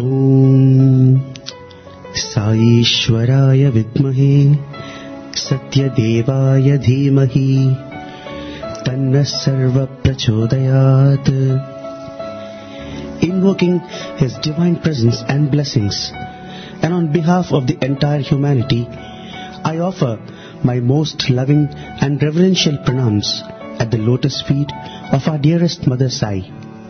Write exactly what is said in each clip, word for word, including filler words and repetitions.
Om Saishwaraya Vidmahe Satyadevaya Dhimahi Tanna Sarva Prachodayat. Invoking His divine presence and blessings, and on behalf of the entire humanity, I offer my most loving and reverential pranams at the lotus feet of our dearest Mother Sai.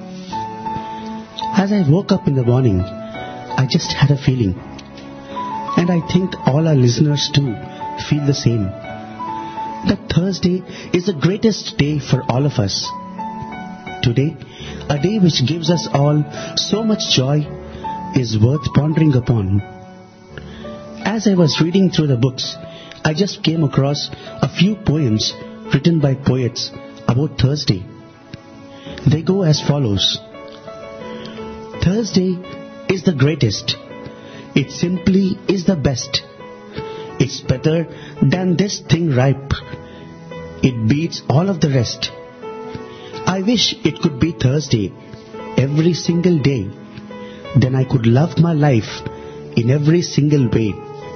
As I woke up in the morning, I just had a feeling, and I think all our listeners too feel the same, that Thursday is the greatest day for all of us. Today, a day which gives us all so much joy, is worth pondering upon. As I was reading through the books, I just came across a few poems written by poets about Thursday. They go as follows. Thursday is the greatest. It simply is the best. It's better than this thing ripe. It beats all of the rest. I wish it could be Thursday every single day. Then I could love my life in every single way.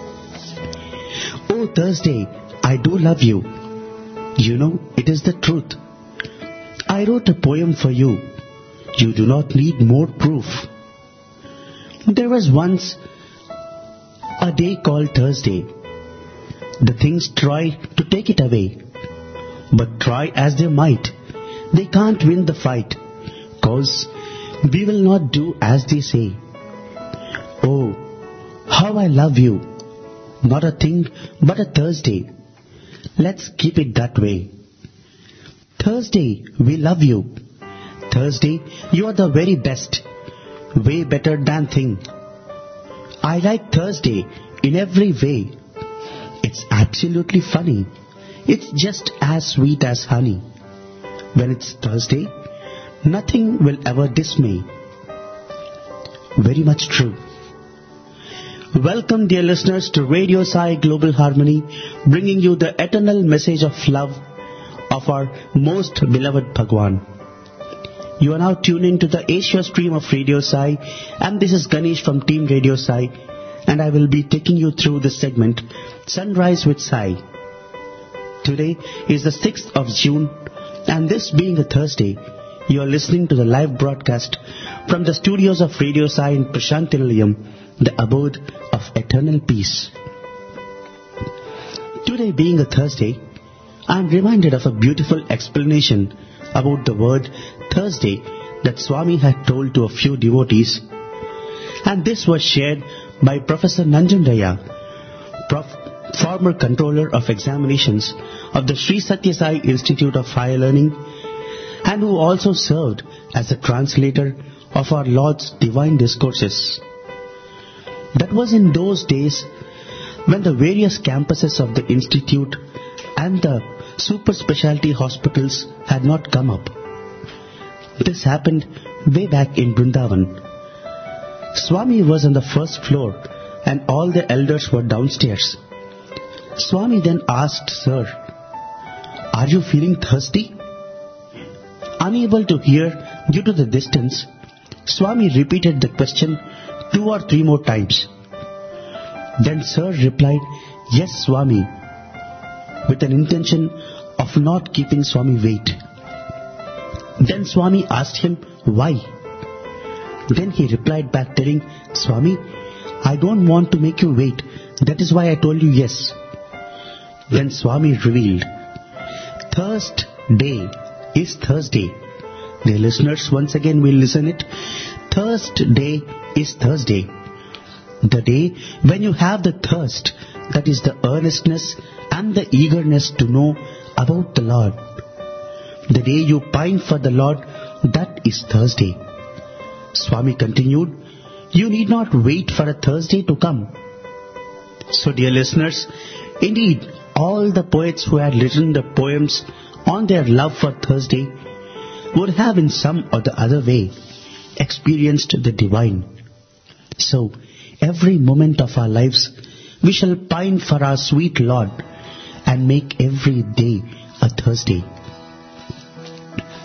Oh Thursday, I do love you. You know, it is the truth. I wrote a poem for you. You do not need more proof. There was once a day called Thursday. The things try to take it away, but try as they might, they can't win the fight, 'cause we will not do as they say. Oh, how I love you. Not a thing but a Thursday. Let's keep it that way. Thursday, we love you. Thursday, you are the very best. Way better than thing. I like Thursday in every way. It's absolutely funny. It's just as sweet as honey. When it's Thursday, nothing will ever dismay. Very much true. Welcome, dear listeners, to Radio Sai Global Harmony, bringing you the eternal message of love of our most beloved Bhagwan. You are now tuned in to the Asia stream of Radio Sai, and this is Ganesh from Team Radio Sai, and I will be taking you through this segment, Sunrise with Sai. Today is the sixth of June, and this being a Thursday, you are listening to the live broadcast from the studios of Radio Sai in Prashantilayam, the abode of eternal peace. Today being a Thursday, I am reminded of a beautiful explanation about the word Thursday that Swami had told to a few devotees, and this was shared by Professor Nanjanraya, Prof, former controller of examinations of the Sri Satya Sai Institute of Higher Learning, and who also served as a translator of our Lord's divine discourses. That was in those days when the various campuses of the institute and the super specialty hospitals had not come up. This happened way back in Vrindavan. Swami was on the first floor and all the elders were downstairs. Swami then asked, "Sir, are you feeling thirsty?" Unable to hear due to the distance, Swami repeated the question two or three more times. Then Sir replied, "Yes, Swami," with an intention of not keeping Swami wait. Then Swami asked him why. Then he replied back telling, "Swami, I don't want to make you wait. That is why I told you yes." Then Swami revealed, Thirst Day is Thursday. Dear listeners, once again we'll listen it. Thirst Day is Thursday. The day when you have the thirst, that is the earnestness and the eagerness to know about the Lord. The day you pine for the Lord, that is Thursday. Swami continued, you need not wait for a Thursday to come. So dear listeners, indeed all the poets who had written the poems on their love for Thursday would have in some or the other way experienced the divine. So every moment of our lives we shall pine for our sweet Lord and make every day a Thursday.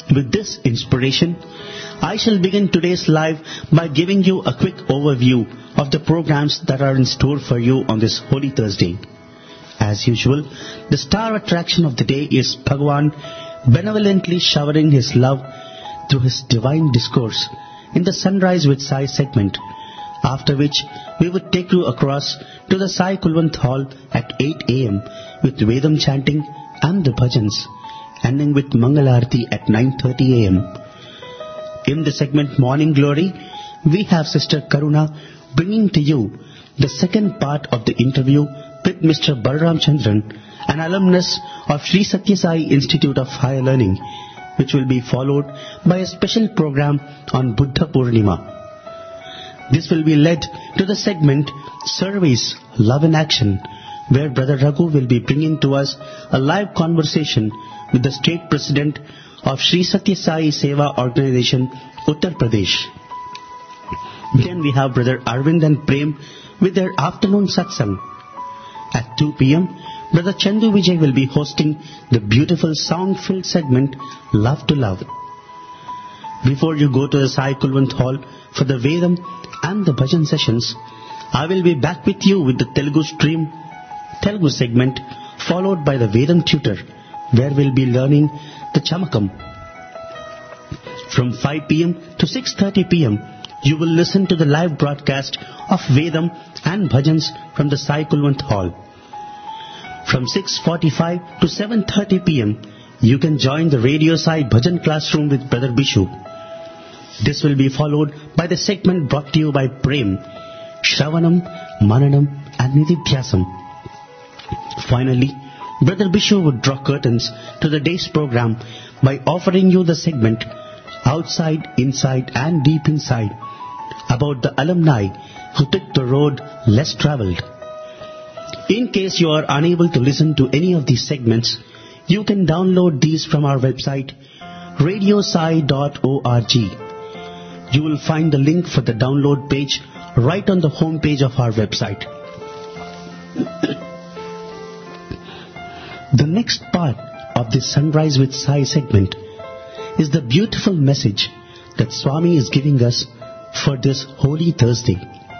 With this inspiration, I shall begin today's live by giving you a quick overview of the programs that are in store for you on this Holy Thursday. As usual, the star attraction of the day is Bhagwan benevolently showering his love through his divine discourse in the Sunrise with Sai segment, after which we would take you across to the Sai Kulwant Hall at eight a.m. with Vedam chanting and the bhajans, ending with Mangalarti at nine thirty a.m. In the segment Morning Glory, we have Sister Karuna bringing to you the second part of the interview with Mister Balram Chandran, an alumnus of Sri Satya Sai Institute of Higher Learning, which will be followed by a special program on Buddha Purnima. This will be led to the segment Service, Love in Action, where Brother Raghu will be bringing to us a live conversation with the State President of Sri Satya Sai Seva Organization, Uttar Pradesh. Then we have Brother Arvind and Prem with their afternoon satsang. At two p.m., Brother Chandu Vijay will be hosting the beautiful sound-filled segment Love to Love. Before you go to the Sai Kulwant Hall for the Vedam and the Bhajan sessions, I will be back with you with the Telugu stream, Telugu segment, followed by the Vedam tutor, where we'll be learning the Chamakam. From five p.m. to six thirty p.m., you will listen to the live broadcast of Vedam and Bhajans from the Sai Kulwant Hall. From six forty-five to seven thirty p.m., you can join the Radio Sai Bhajan classroom with Brother Bishu. This will be followed by the segment brought to you by Prem, Shravanam, Mananam and Nididhyasam. Finally, Brother Bishu would draw curtains to the day's program by offering you the segment Outside, Inside and Deep Inside about the alumni who took the road less travelled. In case you are unable to listen to any of these segments, you can download these from our website radio sai dot org. You will find the link for the download page right on the home page of our website. The next part of this Sunrise with Sai segment is the beautiful message that Swami is giving us for this Holy Thursday.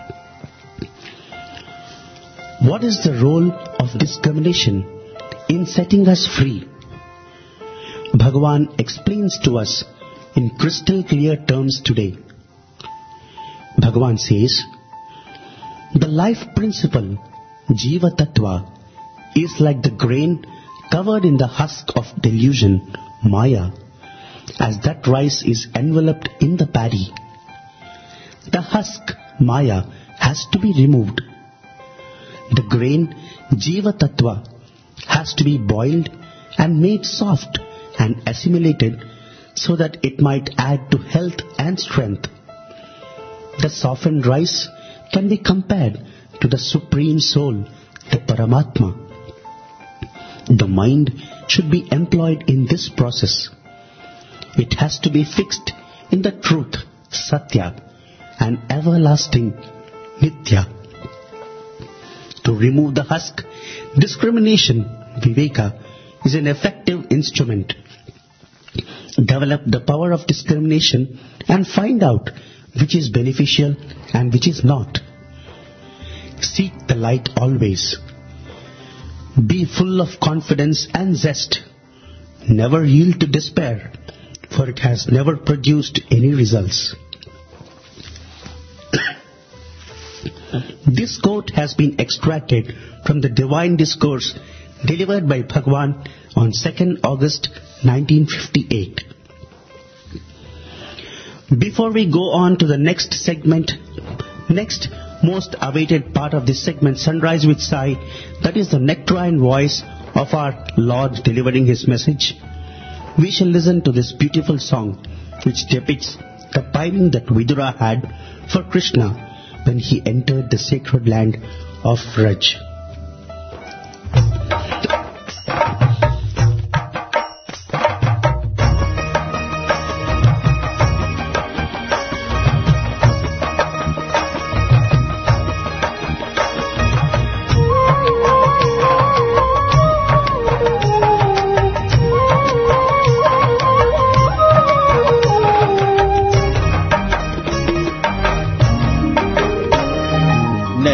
What is the role of discrimination in setting us free? Bhagavan explains to us in crystal clear terms today. Bhagavan says, the life principle, Jiva Tattva, is like the grain covered in the husk of delusion, Maya, as that rice is enveloped in the paddy. The husk, Maya, has to be removed. The grain, Jiva Tattva, has to be boiled and made soft and assimilated so that it might add to health and strength. The softened rice can be compared to the Supreme Soul, the Paramatma. The mind should be employed in this process. It has to be fixed in the truth, Satya, and everlasting, Nitya. To remove the husk, discrimination, Viveka, is an effective instrument. Develop the power of discrimination and find out which is beneficial and which is not. Seek the light always. Be full of confidence and zest. Never yield to despair, for it has never produced any results. This quote has been extracted from the divine discourse delivered by Bhagwan on second August nineteen fifty-eight. Before we go on to the next segment, next most awaited part of this segment, Sunrise with Sai, that is the nectarine voice of our Lord delivering His message, we shall listen to this beautiful song which depicts the pining that Vidura had for Krishna when he entered the sacred land of Vraj.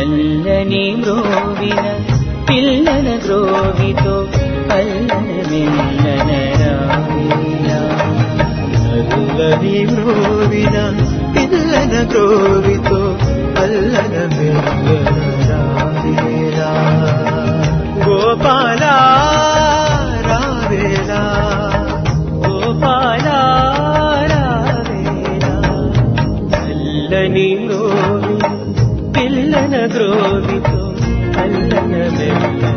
నల్లని మ్రోవిన పిల్లన గ్రోవితో అల్లన మెల్లన రావేలా నల్లని మ్రోవిన పిల్లన గ్రోవితో అల్లన మెల్లన రావేలా గోపాల రావేలా గోపాల రావేలా నల్లని మ్రోవిన పిల్లన గ్రోవితో అల్లన మెల్లన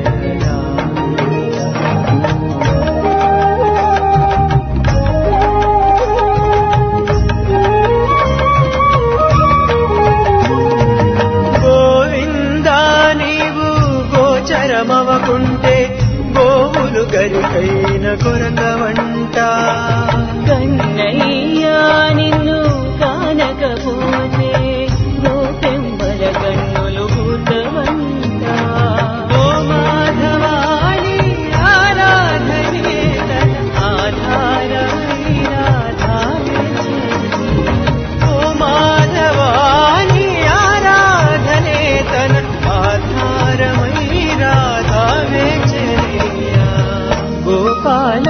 చరమవకుంటే గోవులు గరికైన కొరకవంట కన్నయ్యా నిన్ను కానకపోతే గోపెంబల కన్నులు భూతవంట ఓ మాధవాణి ఆరాధనే తన ఆధారమై రాధావే ఓ మాధవాణి ఆరాధనే తన ఆధారమై రాధావే చెలియా గోపాల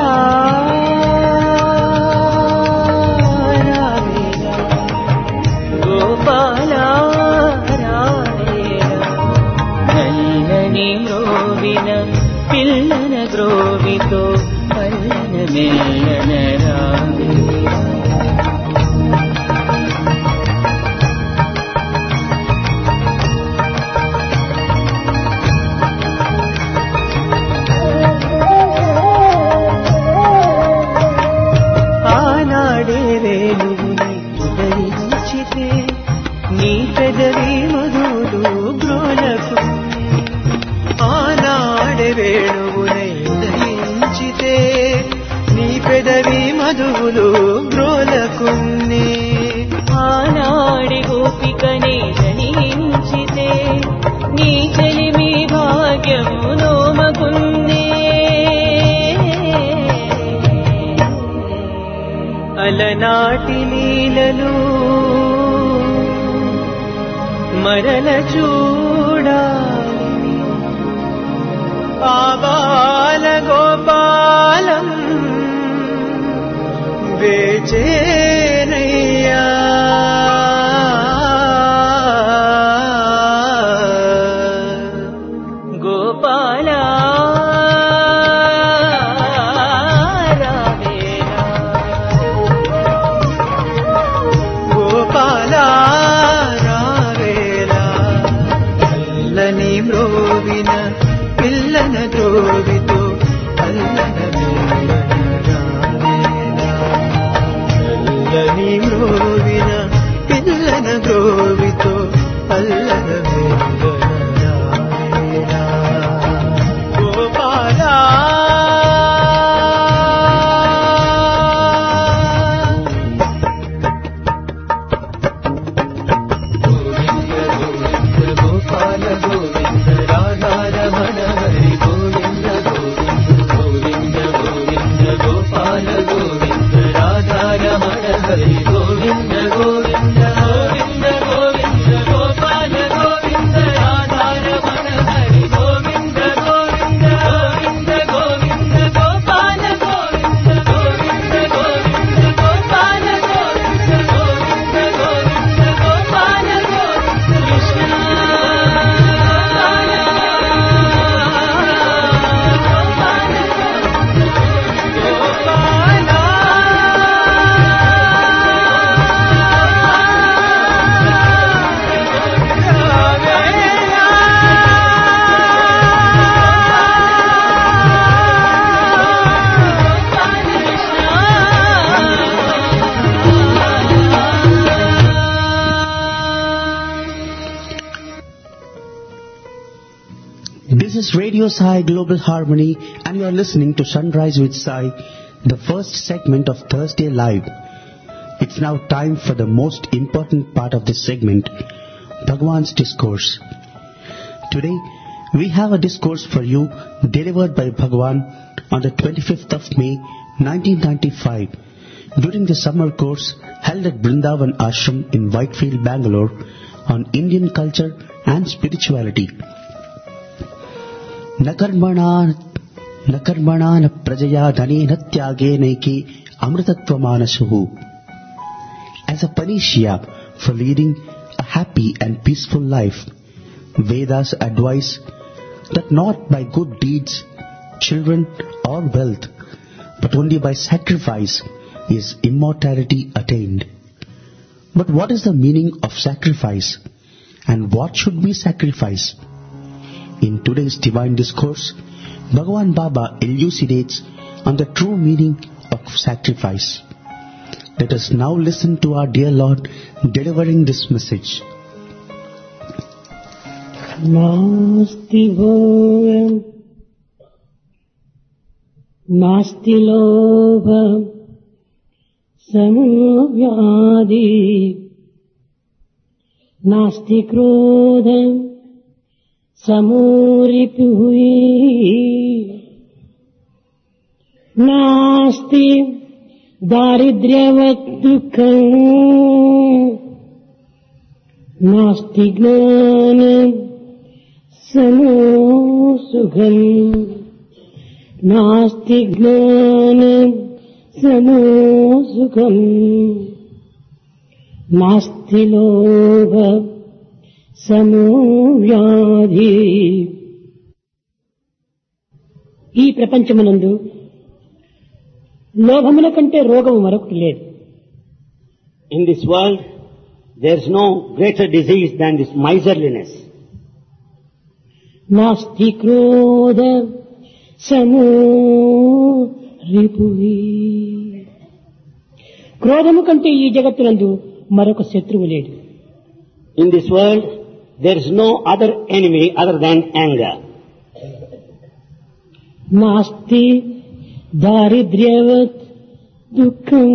రావేలా గోపాల రావేలా నల్లని మ్రోవిన పిల్లన గ్రోవితో అల్లన మెల్లన రావేలా నీ పెదవి మధులు గ్రోలకు ఆనాడే వేణువునై ఉదయించితే నీ పెదవి మధువులు గ్రోలకున్నే ఆనాడి గోపికనే జనించితే నీ చెలిమి భాగ్యము నోమకున్నే అలనాటి లీలలు మరల చూడాలి ఆ బాల గోపాలం వేచేనయ్యా గోపాల రావేలా గోపాల నల్లని మ్రోవిన పిల్లన ద్రోవితో అల్లన మెల్లన రావేలా నల్లని మ్రోవిన పిల్లన ద్రోవితో అల్లన మెల్లన రావేలా Gopala Hari Govinda Govinda Govinda Govinda Gopala Govinda Radha Ramana Hari Govinda Govinda Govinda Govinda Gopala Govinda Govinda Govinda Gopala Govinda Govinda Govinda Gopala Govinda Krishna This is Radio Sai Global Harmony and you are listening to Sunrise with Sai, the first segment of Thursday Live. It's now time for the most important part of this segment, Bhagwan's Discourse. Today, we have a discourse for you delivered by Bhagwan on the twenty-fifth of May, nineteen ninety-five, during the summer course held at Brindavan Ashram in Whitefield, Bangalore, on Indian culture and spirituality. Nakarmana Nakarmana na prajaya dhanena tyage naiki amritatvamanasu. As a panacea for leading a happy and peaceful life, Vedas advise that not by good deeds, children or wealth, but only by sacrifice is immortality attained. But what is the meaning of sacrifice, and what should we sacrifice? In today's divine discourse, Bhagavan Baba elucidates on the true meaning of sacrifice. Let us now listen to our dear Lord delivering this message. नास्ति भोगं नास्ति लोभं समव्याधि नास्ति क्रोधं समोरिपुः नास्ति दारिद्र्यवत् दुःखं नास्ति ज्ञानं समो सुखम् नास्ति ज्ञानं समो सुखम् नास्ति लोभ समो व्याधि. ఈ ప్రపంచమునందు లోభముల కంటే రోగము మరొకటి లేదు. In this world, there is no greater disease than this miserliness. नास्ति क्रोध समो रिपुः. క్రోధము కంటే ఈ జగత్తునందు మరొక శత్రువు లేడు. In this world, there is no other enemy other than anger. नास्ति दारिद्र्यवत् दुःखम्.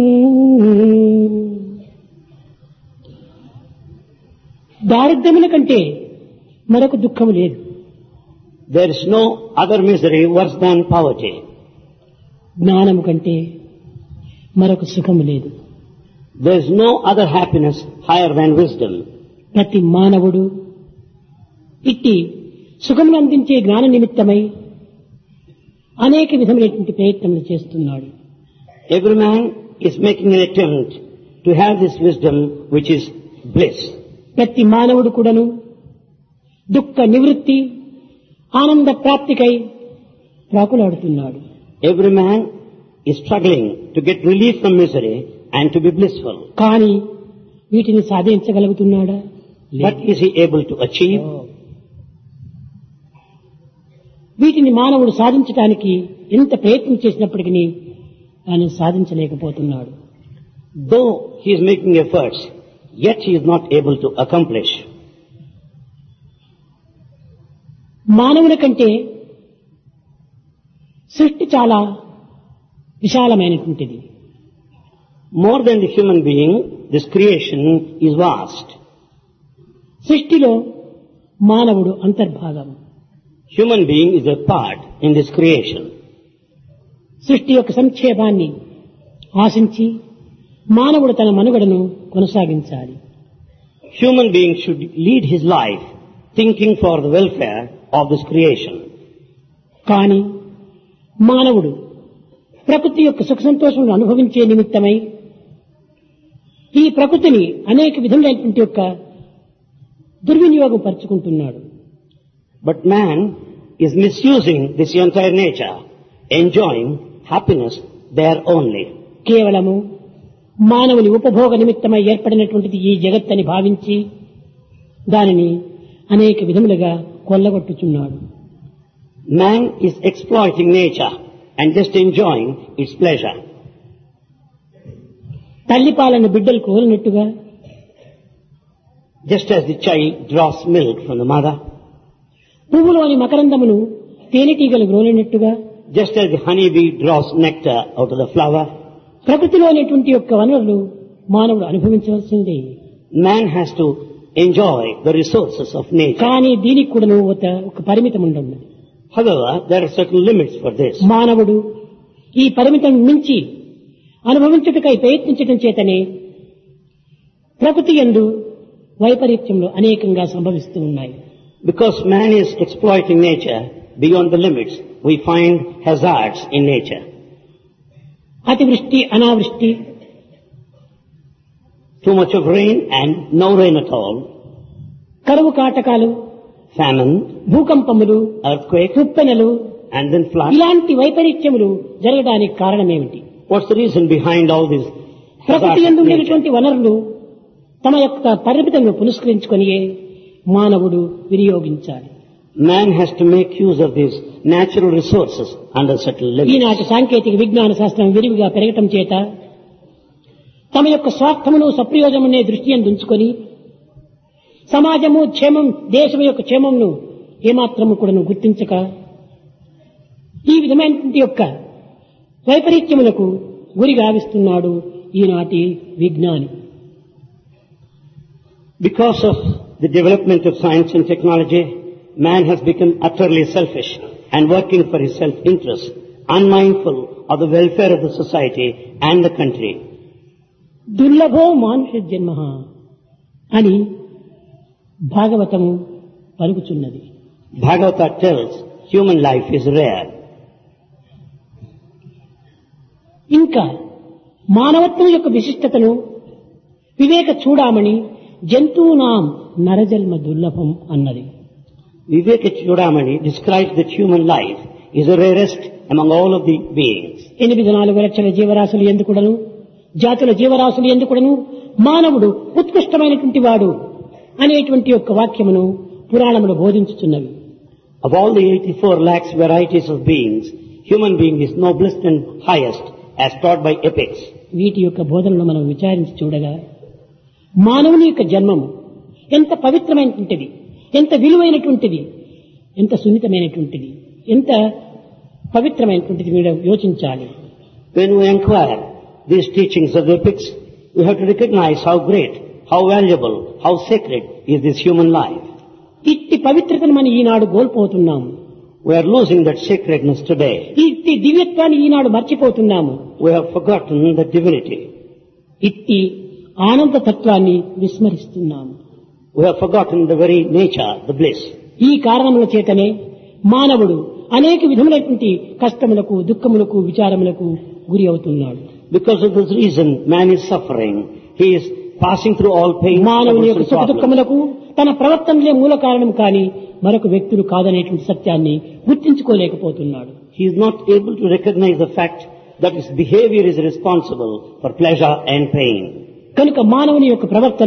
దారిద్ర్యముల కంటే మరొక దుఃఖము లేదు. There is no other misery worse than poverty. జ్ఞానము కంటే మరొక సుఖము లేదు. There is no other happiness higher than wisdom. ప్రతి మానవుడు ఇట్టి సుఖమును అందించే జ్ఞాన నిమిత్తమై అనేక విధమైనటువంటి ప్రయత్నములు చేస్తున్నాడు. Every man is making an attempt to have this wisdom which is bliss. ప్రతి మానవుడు కూడాను దుఃఖ నివృత్తి ఆనంద ప్రాప్తికై ప్రాకులాడుతున్నాడు. Every man is struggling to get relief from misery and to be blissful. కానీ వీటిని సాధించగలుగుతున్నాడా? But is he able to achieve? వీటిని మానవుడు సాధించడానికి ఎంత ప్రయత్నం చేసినప్పటికీ ఆయన సాధించలేకపోతున్నాడు. Though he is making efforts, yet he is not able to accomplish. మానవుల కంటే సృష్టి చాలా విశాలమైనటువంటిది. More than the human being, this creation is vast. సృష్టిలో మానవుడు అంతర్భాగం. Human being is a part in this creation. సృష్టి యొక్క సంక్షేమాన్ని ఆశించి మానవుడు తన మనుగడను కొనసాగించాలి. Human being should lead his life thinking for the welfare of this creation. కానీ మానవుడు ప్రకృతి యొక్క సుఖ సంతోషములను అనుభవించే నిమిత్తమై ఈ ప్రకృతిని అనేక విధములైనటువంటి యొక్క దుర్వినియోగం పరుచుకుంటున్నాడు. But man is misusing this entire nature, enjoying happiness there only. కేవలము మానవుని ఉపభోగ నిమిత్తమై ఏర్పడినటువంటిది ఈ జగత్తని భావించి దానిని అనేక విధములుగా కొల్లగొట్టుచున్నాడు. Man is exploiting nature and just enjoying its pleasure. తల్లి పాలను బిడ్డలు కోరినట్టుగా, just as the child draws milk from the mother, పువ్వులోని మకరందమును తేనెటీగలు గ్రోలినట్టుగా, just as the honeybee draws nectar out of the flower, ప్రకృతిలోనేటువంటి యొక్క వనరులు మానవుడు అనుభవించవలసిందే. Man has to enjoy the resources of nature. కానీ దీనికి కూడా ఒక పరిమితం ఉండదు. However, there are certain limits for this. మానవుడు ఈ పరిమితం మించి అనుభవించుటకై ప్రయత్నించడం చేతనే ప్రకృతి యందు వైపరీత్యంలో అనేకంగా సంభవిస్తూ ఉన్నాయి. Because man is exploiting nature beyond the limits, we find hazards in nature. అతివృష్టి, అనావృష్టి, Too much of rain and no rain at all, కరువు కాటకాలు, famine, భూకంపములు, earthquake, తుప్పెనలు, and then flood. ఇలాంటి వైపరీత్యములు జరగడానికి కారణమేమిటి? What's the reason behind all these ప్రకృతి hazards యందు of nature? ఉండేటువంటి వనరులు తమ యొక్క పరిమితులను పురస్కరించుకొని మానవుడు వినియోగించాలి. Man has to make use of these natural resources under certain limits. ఈనాటి సాంకేతిక విజ్ఞాన శాస్త్రం విరివిగా పెరగటం చేత తమ యొక్క స్వార్థమును సప్రయోజనమనే దృష్టి ఉంచుకొని సమాజము క్షేమం, దేశం యొక్క క్షేమంను ఏమాత్రము కూడా గుర్తించక ఈ విధమైనటువంటి యొక్క వైపరీత్యములకు గురి గావిస్తున్నాడు ఈనాటి విజ్ఞాని. Because of the development of science and technology, man has become utterly selfish and working for his self-interest, unmindful of the welfare of the society and the country. దుర్లభో మానుష జన్మ అని భాగవతము పలుకుచున్నది. Bhagavata tells human life is rare. ఇంకా మానవత్వం యొక్క విశిష్టతను వివేక చూడామణి జంతువునాం నరజన్మ దుర్లభం అన్నది. Viveka Chudamani describes that human life is the rarest among all of the beings. ఎనిమిది నాలుగు లక్షల జీవరాశులు ఎందుకుడను, జాతుల జీవరాశులు ఎందుకుడను మానవుడు ఉత్కృష్టమైనటువంటి వాడు అనేటువంటి యొక్క వాక్యమును పురాణములు బోధించుచున్నవి. Of all the eighty-four lakhs varieties of beings, human being is noblest and highest as taught by epics. వీటి యొక్క బోధనలు మనం విచారించి చూడగా మానవుని యొక్క జన్మము ఎంత పవిత్రమైనటువంటిది, ఎంత విలువైనటువంటిది, ఎంత సున్నితమైనటువంటిది, ఎంత పవిత్రమైనటువంటిది మీరు యోచించాలి. When we inquire these teachings of the epics, we have to recognize how great, how valuable, how sacred is this human life. ఇట్టి పవిత్రతను మనం ఈనాడు కోల్పోతున్నాము. We are losing that sacredness today. ఇట్టి దివ్యత్వాన్ని ఈనాడు మర్చిపోతున్నాము. We have forgotten the divinity. ఇట్టి ఆనంద తత్వాన్ని విస్మరిస్తున్నాము. We have forgotten the very nature, the bliss. ఈ కారణముల చేతనే మానవుడు అనేక విధములైనటువంటి కష్టములకు, దుఃఖములకు, విచారములకు గురి అవుతున్నాడు. Because of this reason, man is suffering. He is passing through all pain, మానవుని యొక్క troubles, సుఖ and problems. దుఃఖములకు తన ప్రవర్తనలే మూల కారణం కానీ మరొక వ్యక్తులు కాదనేటువంటి సత్యాన్ని గుర్తించుకోలేకపోతున్నాడు. He is not able to recognize the fact that his behavior is responsible for pleasure and pain. కనుక మానవుని యొక్క ప్రవర్తన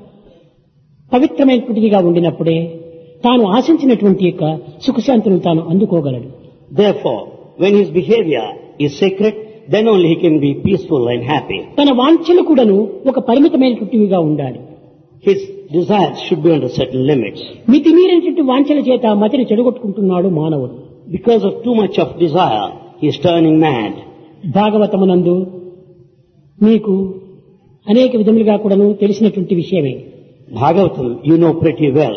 పవిత్రమైనటువంటిదిగా ఉండినప్పుడే తాను ఆశించినటువంటి యొక్క సుఖశాంతులను తాను అందుకోగలడు. Therefore, when his behavior is sacred, then only he can be peaceful and happy. తన వాంఛలు కూడాను ఒక పరిమితమైనటువంటివిగా ఉండాలి. His desires should be under certain limits. మితిమీరినటువంటి వాంఛల చేత మతిని చెడగొట్టుకుంటున్నాడు మానవుడు. Because of too much of desire, he is turning mad. భాగవతమునందు మీకు అనేక విధములుగా కూడాను తెలిసినటువంటి విషయమే. Bhagavatam, you know pretty well.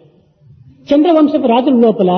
చంద్రవంశపు రాజుల లోపల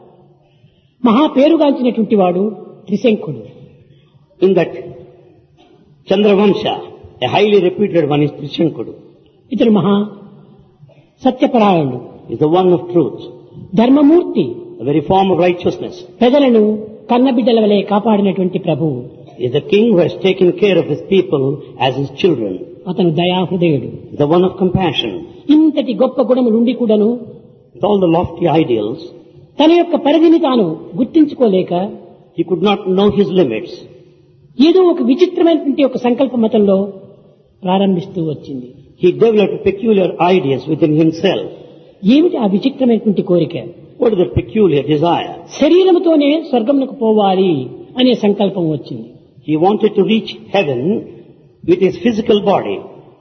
మహా పేరుగాంచినటువంటి వాడు త్రిశంకుడు. In that Chandravamsha, a highly reputed one is Trishankudu. ఇతడు మహా సత్యపరాయణుడు, He is the one of truth, ధర్మమూర్తి, the very form of righteousness. ప్రజలను కన్నబిడ్డల వలె కాపాడినటువంటి ప్రభువు. He is the king who has taken care of his people as his children, అతను దయాహృదయుడు. the one of compassion. ఇంతటి గొప్ప గుణములుండి కూడాను With all the lofty ideals, తన యొక్క పరిధిని తాను గుర్తించుకోలేక he could not know his limits. ఏదో ఒక విచిత్రమైనటువంటి ఒక సంకల్ప మతంలో ప్రారంభిస్తూ వచ్చింది. He developed peculiar ideas within himself. ఏమిటి ఆ విచిత్రమైనటువంటి కోరిక? What is the peculiar desire? శరీరముతోనే స్వర్గమునకు పోవాలి అనే సంకల్పం వచ్చింది. He wanted to reach heaven with his physical body.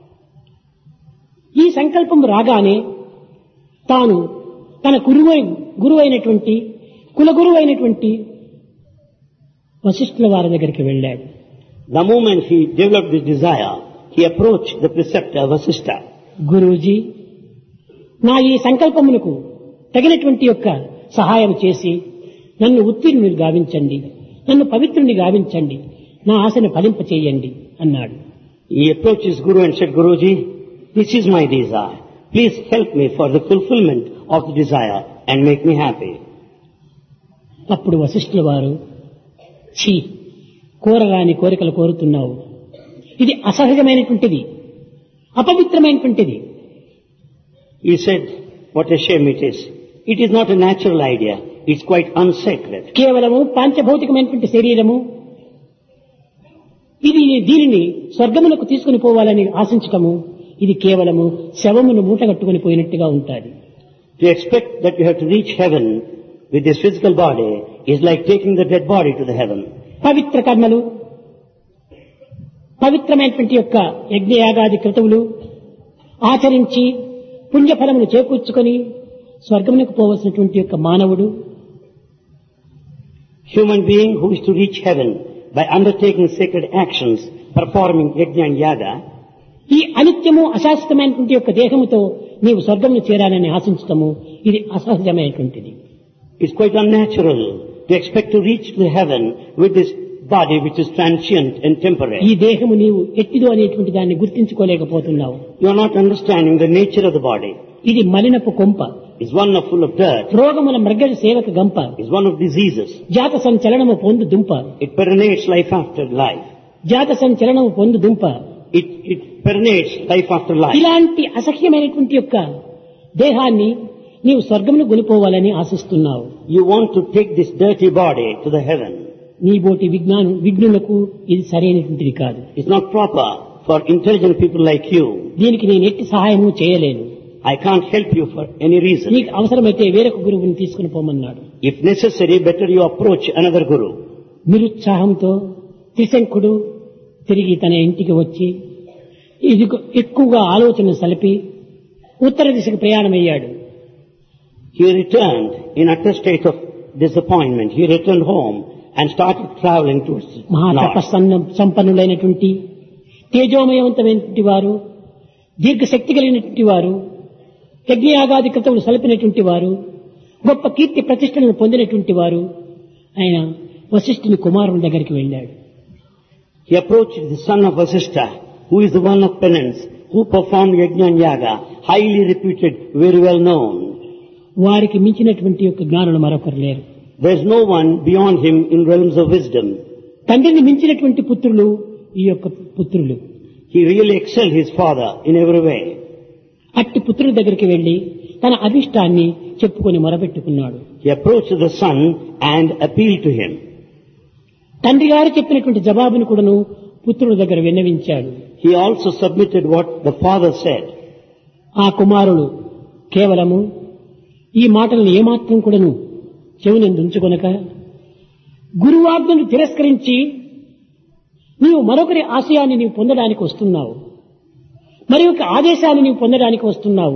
ఈ సంకల్పం రాగానే తాను తన గురువై గురువైనటువంటి కులగురువు అయినటువంటి వశిష్ఠుల వారి దగ్గరికి వెళ్ళాడు. The moment he developed this desire, he approached the preceptor Vasishtha. Guruji, నా ఈ సంకల్పమునకు తగినటువంటి యొక్క సహాయం చేసి నన్ను ఉత్తీర్ణుని గావించండి, నన్ను పవిత్రుని గావించండి, నా ఆశను ఫలింప చేయండి అన్నాడు. He approached his guru and said, Guruji, this is my desire. Please help me for the fulfillment of the desire and make me happy. అప్పుడు వశిష్ఠుల వారు, ఛీ, కోరరాని కోరికలు కోరుతున్నావు, ఇది అసహజమైనటువంటిది, అపవిత్రమైనటువంటిది. He said, what a shame it is. It is not a natural idea. It's quite unsacred. కేవలము పాంచభౌతికమైనటువంటి శరీరము, ఇది దీనిని స్వర్గములకు తీసుకుని పోవాలని ఆశించటము, ఇది కేవలము శవమును మూటగట్టుకుని పోయినట్టుగా ఉంటుంది. To expect that you have to reach heaven with this physical body is like taking the dead body to the heaven. పవిత్ర కర్మలు, పవిత్రమైనటువంటి యొక్క యజ్ఞయాగాది క్రతువులు ఆచరించి పుణ్యఫలమును చేకూర్చుకొని స్వర్గమునకు పోవలసినటువంటి యొక్క మానవుడు, Human being who is to reach heaven by undertaking sacred actions, performing yajna and yaga, ఈ అనిత్యము అశాశ్వతమైనటువంటి యొక్క దేహముతో నీవు స్వర్గమును చేరాలని ఆశించటము, ఇది అసహజమైనటువంటిది. it's quite unnatural to expect to reach the heaven with this body which is transient and ఈ temporary. దేహము నీవు ఎట్టిదో అనేటువంటి దాన్ని గుర్తించుకోలేకపోతున్నావు. You are not understanding the nature of the body. ఇది మలినపు కొంప, It's one of full of dirt. రోగముల మృగజ సేవక గంప, It's one of diseases. జాత సంచలనము పొందు దుంప, It permeates life after life. జాత సంచలనము పొందు దుంప. It, it permeates life after life. ఇలాంటి అసహ్యమైనటువంటి యొక్క దేహాన్ని నీవు స్వర్గమును కొనిపోవాలని ఆశిస్తున్నావు. You want to take this dirty body to the heaven. నీ బోటి విజ్ఞానం విఘ్నులకు ఇది సరైనటువంటిది కాదు. It's not proper for intelligent people like you. దీనికి నేను ఎట్టి సహాయము చేయలేను. I can't help you for any reason. నీకు అవసరమైతే వేరొక గురువుని తీసుకుని పోమన్నాడు. If necessary, better you approach another guru. నిరుత్సాహంతో త్రిశంకుడు తిరిగి తన ఇంటికి వచ్చి ఇది ఎక్కువగా ఆలోచన సలిపి ఉత్తర దిశకు ప్రయాణమయ్యాడు. He returned in utter state of disappointment. He returned home and started traveling towards the మహాతప north. సంపన్నులైనటువంటి తేజోమయవంతమైనటువంటి వారు, దీర్ఘశక్తి కలిగినటువంటి వారు, యజ్ఞయాగాది క్రతువులు సలిపినటువంటి వారు, గొప్ప కీర్తి ప్రతిష్టలను పొందినటువంటి వారు ఆయన వశిష్ఠుని కుమారుని దగ్గరికి వెళ్ళాడు. He approached the son of Vasishtha, who is the one of penance, who performed yajna and yaga, highly reputed, very well known. వారికి మించినటువంటి యొక్క జ్ఞానులు మరొకరు లేరు. There is no one beyond him in realms of wisdom. తండ్రిని మించినటువంటి పుత్రులు ఈ యొక్క పుత్రులు. He really excelled his father in every way. అట్టి పుత్రుల దగ్గరికి వెళ్లి తన అభిష్టాన్ని చెప్పుకొని మొరపెట్టుకున్నాడు. He approached the son and appealed to him. తండ్రి గారు చెప్పినటువంటి జవాబును కూడాను పుత్రుల దగ్గర విన్నవించాడు. He also submitted what the father said. ఆ కుమారుడు కేవలము ఈ మాటలను ఏమాత్రం కూడాను చెవునందుంచుకొనక గురువాజ్ఞను తిరస్కరించి నీవు మరొకరి ఆశయాన్ని నీవు పొందడానికి వస్తున్నావు, మరి ఒక ఆదేశాన్ని నీవు పొందడానికి వస్తున్నావు,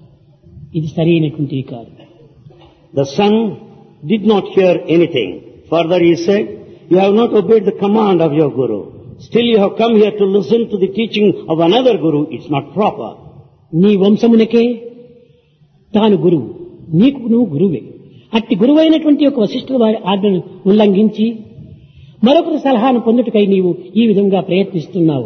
ఇది సరైనటువంటిది కాదు. The son did not hear anything. Further he said, you have not obeyed the command of your guru. Still you have come here to listen to the teaching of another guru. It's not proper. నీ వంశమునకే తాను గురువు, నీకు నువ్వు గురువే. అట్టి గురువైనటువంటి ఒక వశిష్ఠుల వారి ఆజ్ఞను ఉల్లంఘించి మరొకరి సలహాను పొందుటకై నీవు ఈ విధంగా ప్రయత్నిస్తున్నావు.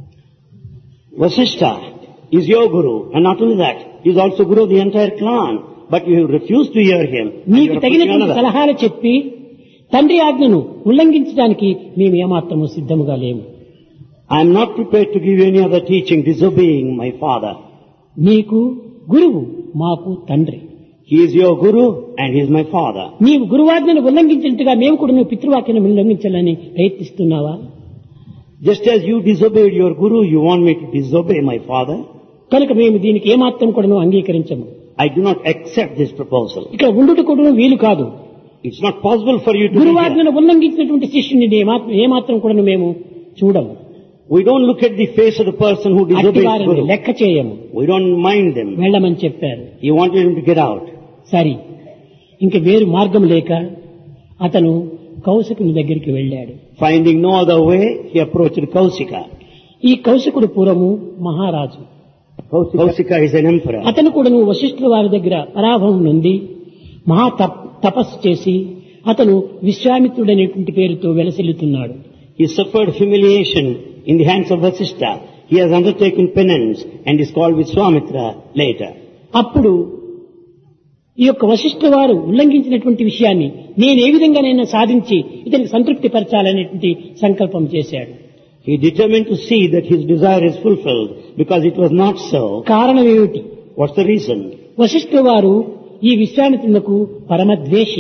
Vasishtha is your guru, and not only that, he is also guru of the entire clan. But you have refused to hear him. and నీకు you are తగినటువంటి approaching another. సలహాలు చెప్పి తండ్రి ఆజ్ఞను ఉల్లంఘించడానికి మేము ఏమాత్రము సిద్ధముగా లేము. I am not prepared to give you any other teaching disobeying my father. నీకు గురువు, మాకు తండ్రి. He is your guru and he is my father. నీవు గురువాజ్ఞను ఉల్లంఘించినట్టుగా మేము కూడా నువ్వు పితృవాక్యను ఉల్లంఘించాలని ప్రయత్నిస్తున్నావా? Just as you disobeyed your guru, you want me to disobey my father? కనుక మేము దీనికి ఏమాత్రం కూడా నువ్వు అంగీకరించము. I do not accept this proposal. ఇక్కడ ఉండుట కూడా వీలు కాదు. It's not possible for you to be here. గురువాజ్ఞను ఉల్లంఘించినటువంటి శిష్యుని ఏమాత్రం ఏమాత్రం కూడా మేము చూడము. We don't look at the face of the person who అట్టి disobeys వారిని guru. లెక్క చేయము. We don't mind them. వెళ్ళమని చెప్పారు. He wanted him to get out. సరి ఇంక వేరు మార్గం లేక అతను కౌశికుని దగ్గరికి వెళ్ళాడు. Finding no other way, he approached Kausika. ఈ కౌశికుడు పూర్వము మహారాజు. Kausika is an emperor. అతను కూడా నువ్వు వశిష్ఠుల వారి దగ్గర పరాభవం నుండి మహా తప్- తపస్సు చేసి అతను విశ్వామిత్రుడనేటువంటి పేరుతో వెలసిల్లుతున్నాడు. He suffered humiliation in the hands of Vasishtha. He has undertaken penance and is called Vishwamitra later. అప్పుడు ఈ యొక్క వశిష్ఠ వారు ఉల్లంఘించినటువంటి విషయాన్ని నేను ఏ విధంగానైనా సాధించి ఇతనికి సంతృప్తి పరచాలనేటువంటి సంకల్పం చేశాడు. He determined to see that his desire is fulfilled because it was not so. కారణం ఏమిటి? What's the reason? వశిష్ఠ వారు ఈ విశ్వామిత్రునకు పరమద్వేషి.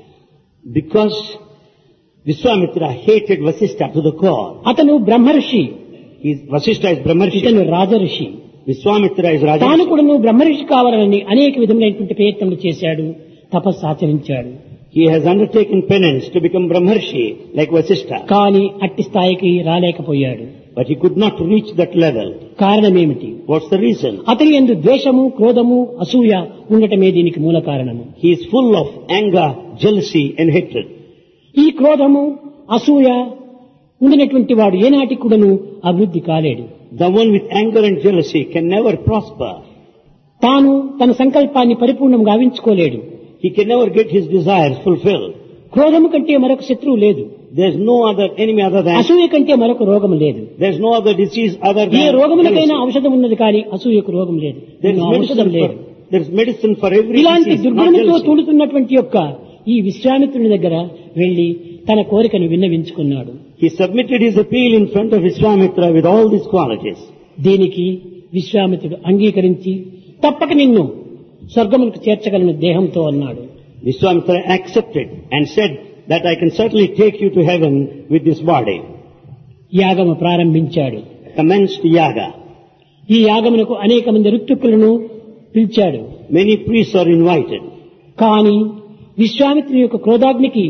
Because Vishwamitra hated Vasishtha to the core. అతను బ్రహ్మర్షి, He's, Vasishtha is Brahmarshi. ఇతను రాజర్షి. Vishwamitra is తాను Rajarshi. కూడా నువ్వు బ్రహ్మర్షి కావాలని అనేక విధములైనటువంటి ప్రయత్నములు చేశాడు, తపస్సు ఆచరించాడు. He has undertaken penance to become Brahmarshi like Vasishtha. కానీ అట్టి స్థాయికి రాలేకపోయాడు. But he could not reach that level. కారణమేమిటి? What's the reason? అతని యందు ద్వేషము, క్రోధము, అసూయ ఉండటమే దీనికి మూల కారణము. He is full of anger, jealousy and hatred. ఈ క్రోధము, అసూయ ఉండినటువంటి వాడు ఏనాటికి కూడాను అభివృద్ధి కాలేడు. The one with anger and jealousy can never prosper. తాను తన సంకల్పాన్ని పరిపూర్ణం గావించుకోలేడు. He can never get his desires fulfilled. క్రోధము కంటే మరొక శత్రువు లేదు, There's no other enemy other than, అసూయ కంటే మరొక రోగం లేదు. there's no other disease other ఏ than రోగములకైనా jealousy. ఔషధం ఉన్నది కానీ అసూయకు రోగం లేదు, There's ఔషధం medicine లేదు. for, there's medicine for every ఇలాంటి disease, not దుర్గుణంతో jealousy. తూలుతున్నటువంటి యొక్క ఈ విశ్వామిత్రుని దగ్గర వెళ్లి తన కోరికను విన్నవించుకున్నాడు. He submitted his appeal in front of Vishwamitra with all these qualities. దీనికి విశ్వామిత్రుడు అంగీకరించి తప్పక నిన్ను స్వర్గములకు చేర్చగలను దేహంతో అన్నాడు. Vishwamitra accepted and said that I can certainly take you to heaven with this body. యాగము ప్రారంభించాడు. Commenced yaga. ఈ యాగమునకు అనేక మంది ఋత్విక్కులను పిలిచాడు. Many priests are invited. కానీ విశ్వామిత్రుని యొక్క క్రోధాగ్నికి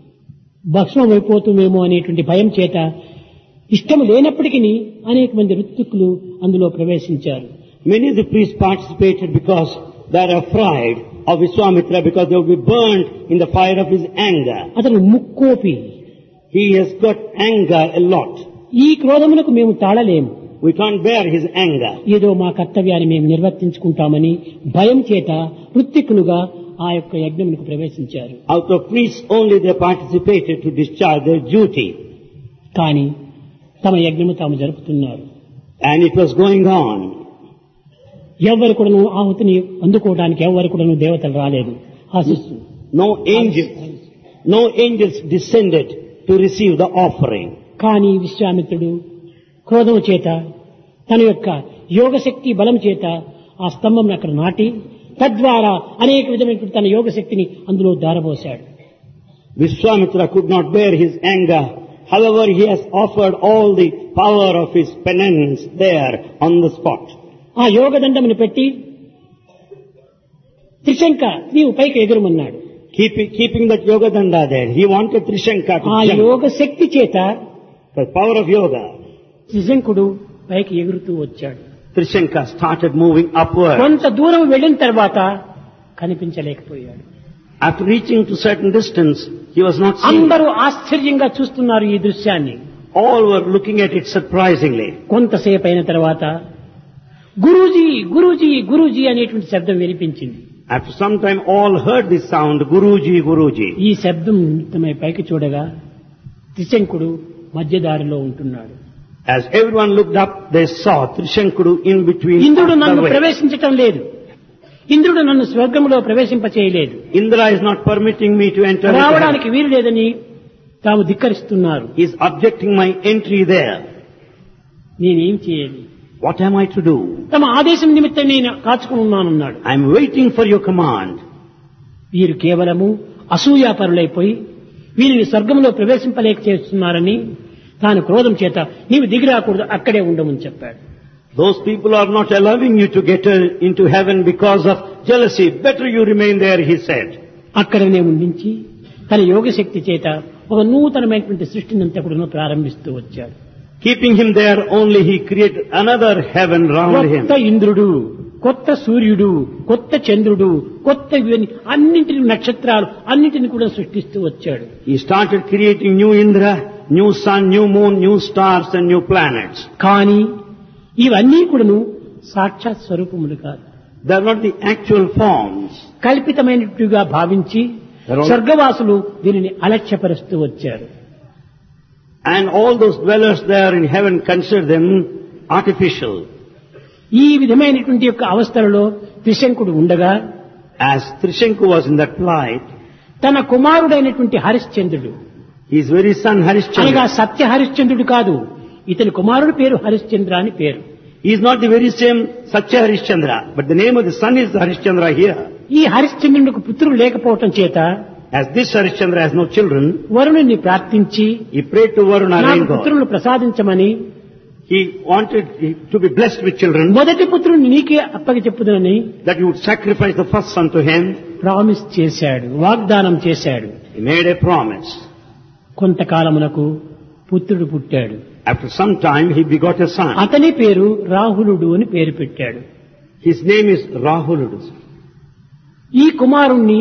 భస్మమైపోతుందేమో అనేటువంటి భయం చేత ఇష్టము లేనప్పటికీ అనేక మంది ఋత్విక్కులు అందులో ప్రవేశించారు. Many of the priests participated because they are afraid of Vishwamitra because they will be burnt in the fire of his anger. అతను ముక్కోపి. He has got anger a lot. ఈ క్రోధమునకు మేము తాళలేము, We can't bear his anger. ఏదో మా కర్తవ్యాన్ని మేము నిర్వర్తించుకుంటామని భయం చేత ఋత్విక్కులుగా ఆ యొక్క యజ్ఞమునకు ప్రవేశించారు. Out of priests only they participated to discharge their duty. కానీ తమ యజ్ఞము తాము జరుపుతున్నారు. And it was going on. ఎవ్వరు కూడాను ఆహుతిని అందుకోవడానికి ఎవ్వరు కూడాను దేవతలు రాలేదు ఆశిస్తూ. No angels, no angels descended to receive the offering. కానీ విశ్వామిత్రుడు క్రోధము చేత తన యొక్క యోగశక్తి బలం చేత ఆ స్తంభం అక్కడ నాటి తద్వారా అనేక విధమైనటువంటి తన యోగశక్తిని అందులో దారబోశాడు. Vishwamitra could not bear his anger. However, he has offered all the power of his penance there on the spot. ఆ యోగదండమును పెట్టి త్రిశంక నీవు పైకి ఎగురమన్నాడు. Keeping, keeping that yoga danda there, he wanted Trishanka to ఆ jump. యోగ శక్తి చేత The power of yoga, త్రిశంకుడు పైకి ఎగురుతూ వచ్చాడు. Trishanka started moving upward. కొంత దూరం వెళ్ళిన తర్వాత కనిపించలేకపోయాడు. After reaching to certain distance, he was not seen. అందరూ ఆశ్చర్యంగా చూస్తున్నారు ఈ దృశ్యాన్ని. All were looking at it surprisingly. కొంతసేపు అయిన తర్వాత గురూజీ గురూజీ గురూజీ అనేటువంటి శబ్దం వినిపించింది. After some time, all heard this sound, Guruji, Guruji. ఈ శబ్దం నిమిత్తమై పైకి చూడగా త్రిశంకుడు మధ్యదారిలో ఉంటున్నాడు. As everyone looked up, they saw Trishankudu in between ఇంద్రుడు the నన్ను way. ప్రవేశించటం లేదు, ఇంద్రుడు నన్ను స్వర్గంలో ప్రవేశింపచేయలేదు, Indra is not permitting me to enter. into రావడానికి వీలు లేదని తాము ధిక్కరిస్తున్నారు. heaven. He is objecting my entry there. నేనేం చేయాలి? What am I to do? తమ ఆదేశం నిమిత్తం నేను కాచుకుని ఉన్నానన్నాడు. I am waiting for your command. వీరు కేవలము అసూయాపరులైపోయి వీరిని స్వర్గంలో ప్రవేశింపలేక చేస్తున్నారని తాను క్రోధం చేత నీవు దిగిరాకూడదు, అక్కడే ఉండమని చెప్పాడు. Those people are not allowing you to get uh, into heaven because of jealousy. Better you remain there, he said. అక్కడనే ఉండించి తన యోగశక్తి చేత ఒక నూతనమైనటువంటి సృష్టినంతా కూడా ప్రారంభిస్తూ వచ్చాడు. Keeping him there only, he created another heaven round him. కొత్త ఇంద్రుడు, కొత్త సూర్యుడు, కొత్త చంద్రుడు, కొత్త ఇవన్నీ అన్నింటిని నక్షత్రాలు అన్నింటిని కూడా సృష్టిస్తూ వచ్చాడు. He started creating new Indra, new sun, new moon, new stars and new planets. కానీ ఇవన్నీ కూడాను సాక్షాత్ స్వరూపములు కాదు, They are not the actual forms. కల్పితమైనట్టుగా భావించి స్వర్గవాసులు దీనిని అలక్ష్యపరుస్తూ వచ్చారు. And all those dwellers there in heaven consider them artificial. ఈ విధమైనటువంటి యొక్క అవస్థలలో త్రిశంకుడు ఉండగా As Trishanku was in that plight, తన కుమారుడైనటువంటి హరిశ్చంద్రుడు, his very son అనగా Harishchandra, సత్య హరిశ్చంద్రుడు కాదు, ఇతని కుమారుడు పేరు హరిశ్చంద్ర అని పేరు. he is not the very same Satya Harishchandra, but the name of the son is Harishchandra here. ఈ హరిశ్చంద్రునికి పుత్రుడు లేకపోవటం చేత As this Harishchandra has no children, వరుణుని ప్రార్థించి he prayed to Varuna, నాకు rain god. పుత్రులను ప్రసాదించమని, He wanted to be blessed with children, మొదటి పుత్రుని నీకే అప్పగి చెప్పుదని that you would sacrifice the first son to him. Promise చేశాడు, వాగ్దానం చేశాడు. He made a promise. కొంతకాలమునకు పుత్రుడు పుట్టాడు. After some time, he begot a son. అతని పేరు రాహులుడు అని పేరు పెట్టాడు. His name is Rahuludu. ఈ కుమారుణ్ణి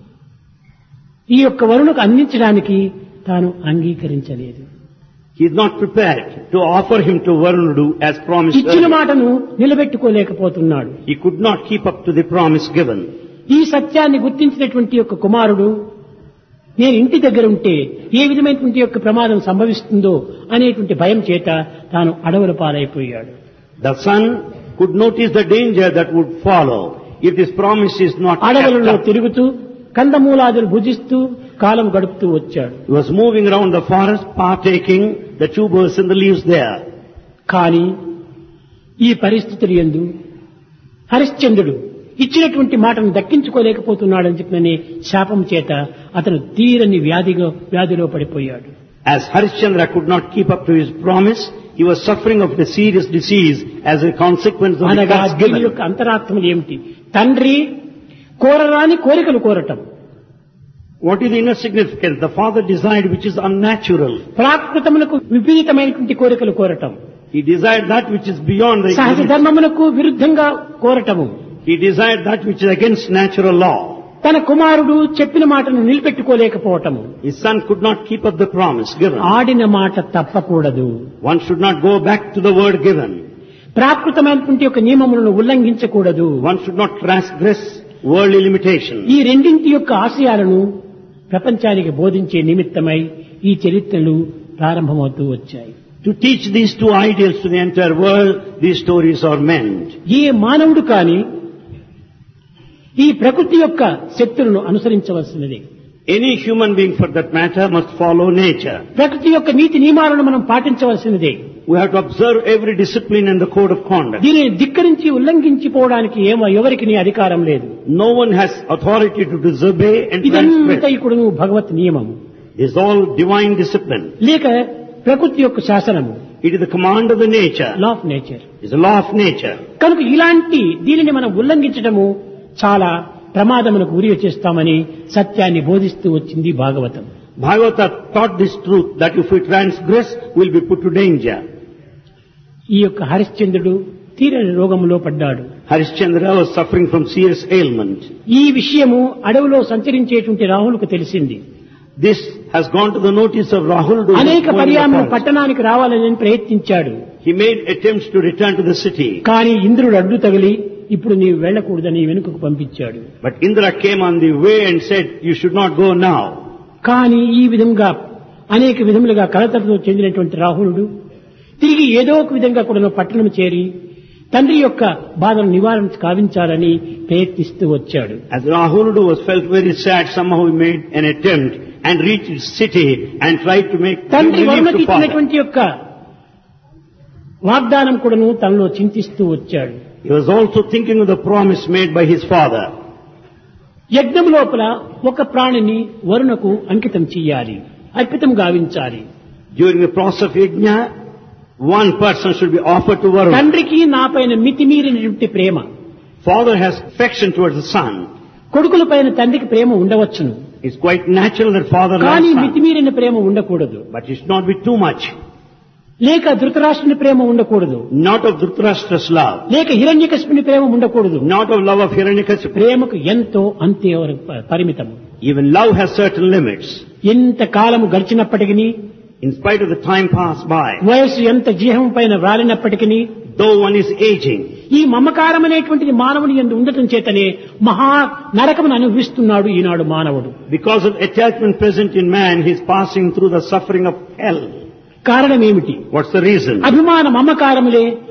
ఈ యొక్క వరుణకు అందించడానికి తాను అంగీకరించలేదు. He is not prepared to offer him to Varunudu as promised ఇచ్చిన earlier. మాటను నిలబెట్టుకోలేకపోతున్నాడు. He could not keep up to the promise given. ఈ సత్యాన్ని గుర్తించినటువంటి యొక్క కుమారుడు, నేను ఇంటి దగ్గర ఉంటే ఏ విధమైనటువంటి యొక్క ప్రమాదం సంభవిస్తుందో అనేటువంటి భయం చేత తాను అడవుల పాలైపోయాడు. The son could notice the danger that would follow if this promise is not kept అడవులలో up. తిరుగుతూ కందమూలాదులు భుజిస్తూ కాలం గడుపుతూ వచ్చాడు. He was moving around the forest, partaking the tubers and the leaves there. కానీ ఈ పరిస్థితులు యందు హరిశ్చంద్రుడు ఇచ్చినటువంటి మాటను దక్కించుకోలేకపోతున్నాడని చెప్పిననే శాపం చేత అతను తీరని వ్యాధిగా వ్యాధిలో పడిపోయాడు. As Harishchandra could not keep up to his promise, he was suffering of a serious disease as a consequence of the అనగా curse దీని given. యొక్క అంతరాత్మలు ఏమిటి? తండ్రి కోరరాని కోరికలు కోరటం, What is the inner significance? The father desired which is unnatural. ప్రాకృతములకు విపరీతమైనటువంటి కోరికలు కోరటం, He desired that which is beyond the సహజ ధర్మములకు విరుద్ధంగా కోరటము. He desired that which is against natural law. తన కుమారుడు చెప్పిన మాటను నిలబెట్టుకోలేకపోవటము. His son could not keep up the promise given. ఆడిన మాట తప్పకూడదు. One should not go back to the word given. ప్రాకృతమైనటువంటి యొక్క నియమములను ఉల్లంఘించకూడదు. One should not transgress worldly limitations. ఈ రెండింటి యొక్క ఆశయాలను ప్రపంచానికి బోధించే నిమిత్తమై ఈ చరిత్రలు ప్రారంభమవుతూ వచ్చాయి. To teach these two ideals to the entire world, these stories are meant. ఏ మానవుడు కాని ఈ ప్రకృతి యొక్క శక్తులను అనుసరించవలసినది. Any human being for that matter must follow nature. ప్రకృతి యొక్క నీతి నియమాలను మనం పాటించవలసినదే. We have to observe every discipline and the code of conduct. దీనిని ధిక్కరించి ఉల్లంఘించిపోవడానికి ఏమో ఎవరికి నీ అధికారం లేదు. No one has authority to disobey and ఇదంతా transgress. ఇప్పుడు నువ్వు భగవత్ నియమం It is all divine discipline. లేక ప్రకృతి యొక్క శాసనము, It is the command of the nature. Law of nature. It is the law of nature. కనుక ఇలాంటి దీనిని మనం ఉల్లంఘించడము చాలా ప్రమాదమునకు గురి చేస్తామని సత్యాన్ని బోధిస్తూ వచ్చింది Bhagavatam. Bhagavata taught this truth that if we transgress, we will be put to danger. ఈ యొక్క హరిశ్చంద్రుడు తీరని రోగములో పడ్డాడు. Harishchandra was suffering from serious ailment. ఈ విషయము అడవిలో సంచరించేటువంటి రాహులకు తెలిసింది. This has gone to the notice of Rahul. who was అనేక going in the పర్యాయములు forest. పట్టణానికి రావాలని ప్రయత్నించాడు. He made attempts to return to the city. కానీ ఇంద్రుడు అడ్డు తగిలి ఇప్పుడు నీవు వెళ్ళకూడదని వెనుకకు పంపించాడు. But Indra came on the way and said, you should not go now. కానీ ఈ విధంగా అనేక విధములుగా కలతతో చెందినటువంటి రాహులుడు తిరిగి ఏదో ఒక విధంగా కూడా పట్టణం చేరి తండ్రి యొక్క బాధను నివారణ కావించాలని ప్రయత్నిస్తూ వచ్చాడు. As Rahuludu was felt very sad, somehow he made an attempt and reached the city and tried to make తండ్రి relief వరుణకి to father. ఇచ్చినటువంటి యొక్క వాగ్దానం కూడాను తనలో చింతిస్తూ వచ్చాడు. He was also thinking of the promise made by his father. యజ్ఞం లోపల ఒక ప్రాణిని వరుణకు అంకితం చెయ్యాలి, అర్పితం గావించాలి. During the process of yajna, one person should be offered to Varuna. తండ్రికి నా పైన మితిమీరినటువంటి ప్రేమ, Father has affection towards the son. కొడుకుల పైన తండ్రికి ప్రేమ ఉండవచ్చును, It's quite natural that father కానీ loves son. మితిమీరిన ప్రేమ ఉండకూడదు. But it should not be too much. లేక ధృతరాష్ట్రుని ప్రేమ ఉండకూడదు, Not of Dhritarashtra's love. లేక హిరణ్యకశిపుని ప్రేమ ఉండకూడదు. Not of love of Hiranyakashipu. ప్రేమకు ఎంతో అంతే వరకు ప- పరిమితము. Even love has certain limits. ఎంత కాలము గడిచినప్పటికీ, In spite of the time passed by, వయస్సు ఎంత జీవం పైన రాలినప్పటికీ, though one is aging, ఈ మమకారం అనేటువంటిది మానవుని యందు ఉండటం చేతనే మహా నరకమును అనుభవిస్తున్నాడు ఈనాడు మానవుడు. because of attachment present in man, he is passing through the suffering of hell. కారణం ఏమిటి? What's the reason? అభిమాన మమకారములే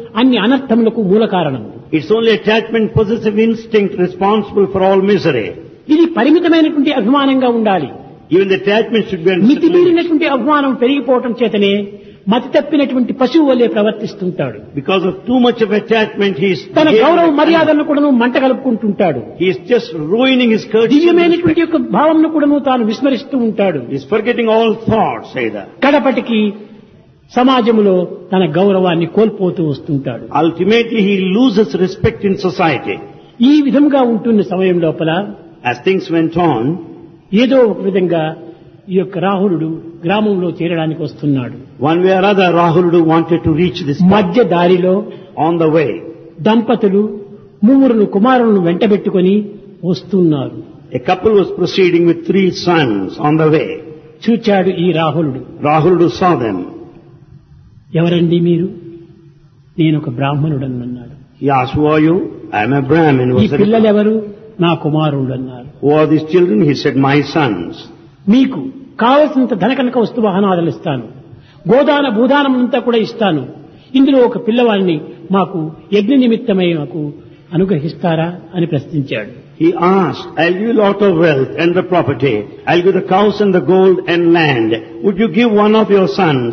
అన్ని అనర్థములకు మూల కారణం. It's only attachment, possessive instinct responsible for all misery. ఇది పరిమితమైనటువంటి అభిమానంగా ఉండాలి. Even the attachment should be మితి understood. మీరినటువంటి అభిమానం పెరిగిపోవటం చేతనే మతి తప్పినటువంటి పశువు వలె ప్రవర్తిస్తుంటాడు. Because of too much of attachment, he is తన గౌరవ మర్యాదలను కూడా మంట కలుపుకుంటుంటాడు. he is just ruining his courtesy. దివ్యమైనటువంటి యొక్క భావంను కూడా తాను విస్మరిస్తూ ఉంటాడు. He is forgetting all thoughts, either. కడపటికి సమాజంలో తన గౌరవాన్ని కోల్పోతూ వస్తుంటాడు. Ultimately, he loses respect in society. ఈ విధంగా ఉంటున్న సమయం లోపల As things went on, ఏదో ఒక విధంగా ఈ యొక్క రాహులుడు గ్రామంలో చేరడానికి వస్తున్నాడు. one way or other, Rahuludu wanted to reach this point. మధ్య దారిలో On the way, దంపతులు ముగ్గురు కుమారులను వెంటబెట్టుకొని వస్తున్నారు. a couple was proceeding with three sons on the way. చూచాడు ఈ రాహులుడు. Rahuludu saw them. ఎవరండి మీరు? నేను ఒక బ్రాహ్మణుడని అన్నాడు. He asked, who are you? I am a Brahmin. ఈ Was the పిల్లలు ఎవరు? నా కుమారుడు అన్నారు. Who are these children? He said, my sons. మీకు కావలసినంత ధనకనక వస్తు వాహనాలు ఇస్తాను, గోదాన భూదానం అంతా కూడా ఇస్తాను. ఇందులో ఒక పిల్లవాడిని మాకు యజ్ఞ నిమిత్తమై మాకు అనుగ్రహిస్తారా అని ప్రశ్నించాడు. He asked, I'll give you a lot of wealth and the property. I'll give the cows and the gold and land. Would you give one of your sons?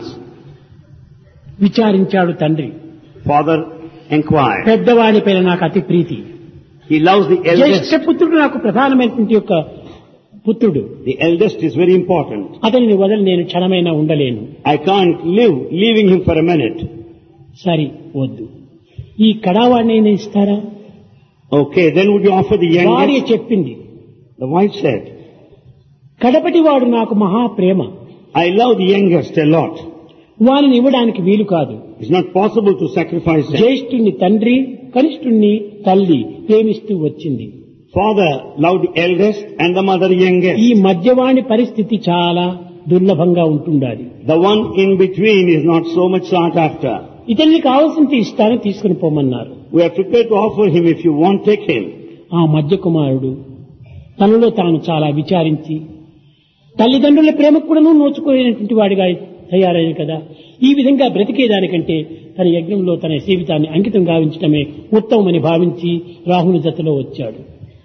విచారించాడు తండ్రి. Father inquired. పెద్దవాడి పైన నాకు అతి ప్రీతి. He loves the Jyeshtha eldest. పుత్రుడు నాకు ప్రధానమైనటువంటి యొక్క పుత్రుడు. The eldest is very important. అతనిని వదలి నేను క్షణమైనా ఉండలేను. I can't live leaving him for a minute. సరి వద్దు, ఈ కడావాడినైనా ఇస్తారా? Okay, then would you offer the భార్య youngest? చెప్పింది. The wife said, కడపటి వాడు నాకు మహా ప్రేమ, I love the youngest a lot. వారిని ఇవ్వడానికి వీలు కాదు. It's not possible to sacrifice them. జ్యేష్ఠుణ్ణి తండ్రి, కనిష్ఠుణ్ణి తల్లి ప్రేమిస్తూ వచ్చింది. Father loved the eldest and the mother ఈ youngest. మధ్యవాణి పరిస్థితి చాలా దుర్లభంగా ఉంటుండాలి. The one in between is not so much sought after. ఇతనికి కావాల్సింది ఇస్తాను, తీసుకుని పోమన్నారు. We are prepared to offer him. If you want, take him. ఆ మధ్య కుమారుడు తనలో తాను చాలా విచారించి తల్లిదండ్రుల ప్రేమకు కూడా నోచుకోలేనటువంటి వాడిగా తయారయ్యాడు కదా. ఈ విధంగా బ్రతికేదానికంటే తన యజ్ఞంలో తన జీవితాన్ని అంకితం గావించడమే ఉత్తమమని భావించి రాహుని జతలో వచ్చాడు.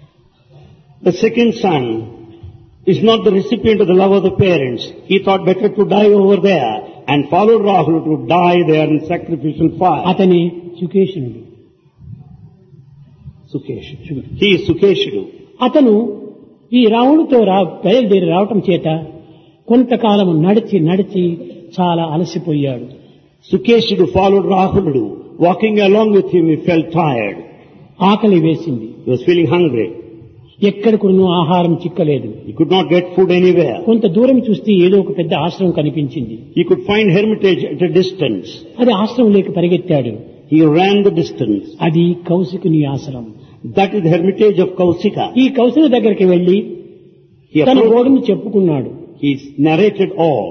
The second son is not the recipient of the love of the parents. He thought better to die over there and followed Rahul to die there in sacrificial fire. అతని సుకేషుడు. Sukeshudu. He is Sukeshudu. అతను ఈ రావణుతో రా బయలుదేరి రావటం చేత కొంతకాలం నడిచి నడిచి చాలా అలసిపోయాడు. Sukeshudu followed Rahuludu. Walking along with him, he felt tired. ఆకలి వేసింది. He was feeling hungry. ఎక్కడ కూడా ఆహారం చిక్కలేదు. He could not get food anywhere. కొంత దూరం చూస్తే ఏదో ఒక పెద్ద ఆశ్రమం కనిపించింది. He could find hermitage at a distance. అది ఆశ్రమంలోకి పరిగెత్తాడు. He ran the distance. అది కౌశికుని ఆశ్రమం. That is the hermitage of Kausika. ఈ కౌశిక దగ్గరికి వెళ్లి He తన approached, బోధను చెప్పుకున్నాడు. he narrated all.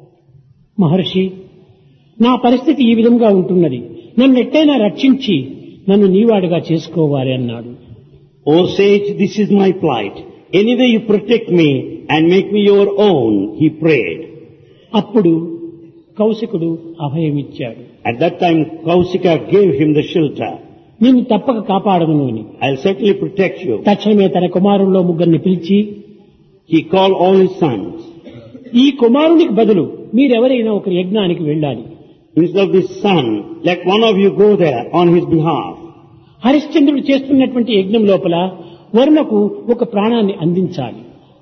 మహర్షి, నా పరిస్థితి ఈ విధంగా ఉంటున్నది, నన్ను ఎట్టైనా రక్షించి నన్ను నీవాడుగా చేసుకోవాలి అన్నాడు. O sage, this is my plight. Anyway you protect me and make me your own, he prayed. అప్పుడు కౌశికుడు అభయమిచ్చాడు. At that time, Kausika gave him the shelter. నిన్ను తప్పక కాపాడదును అని. I'll certainly protect you. తక్షణమే తన కుమారుల్లో ముగ్గురిని పిలిచి, He called all his sons. ఈ కుమారునికి బదులు మీరెవరైనా ఒక యజ్ఞానికి వెళ్ళాలి. Instead of this son, let one of you go there on his behalf. హరిశ్చంద్రుడు చేస్తున్నటువంటి యజ్ఞం లోపల వరుణకు ఒక ప్రాణాన్ని అందించాలి.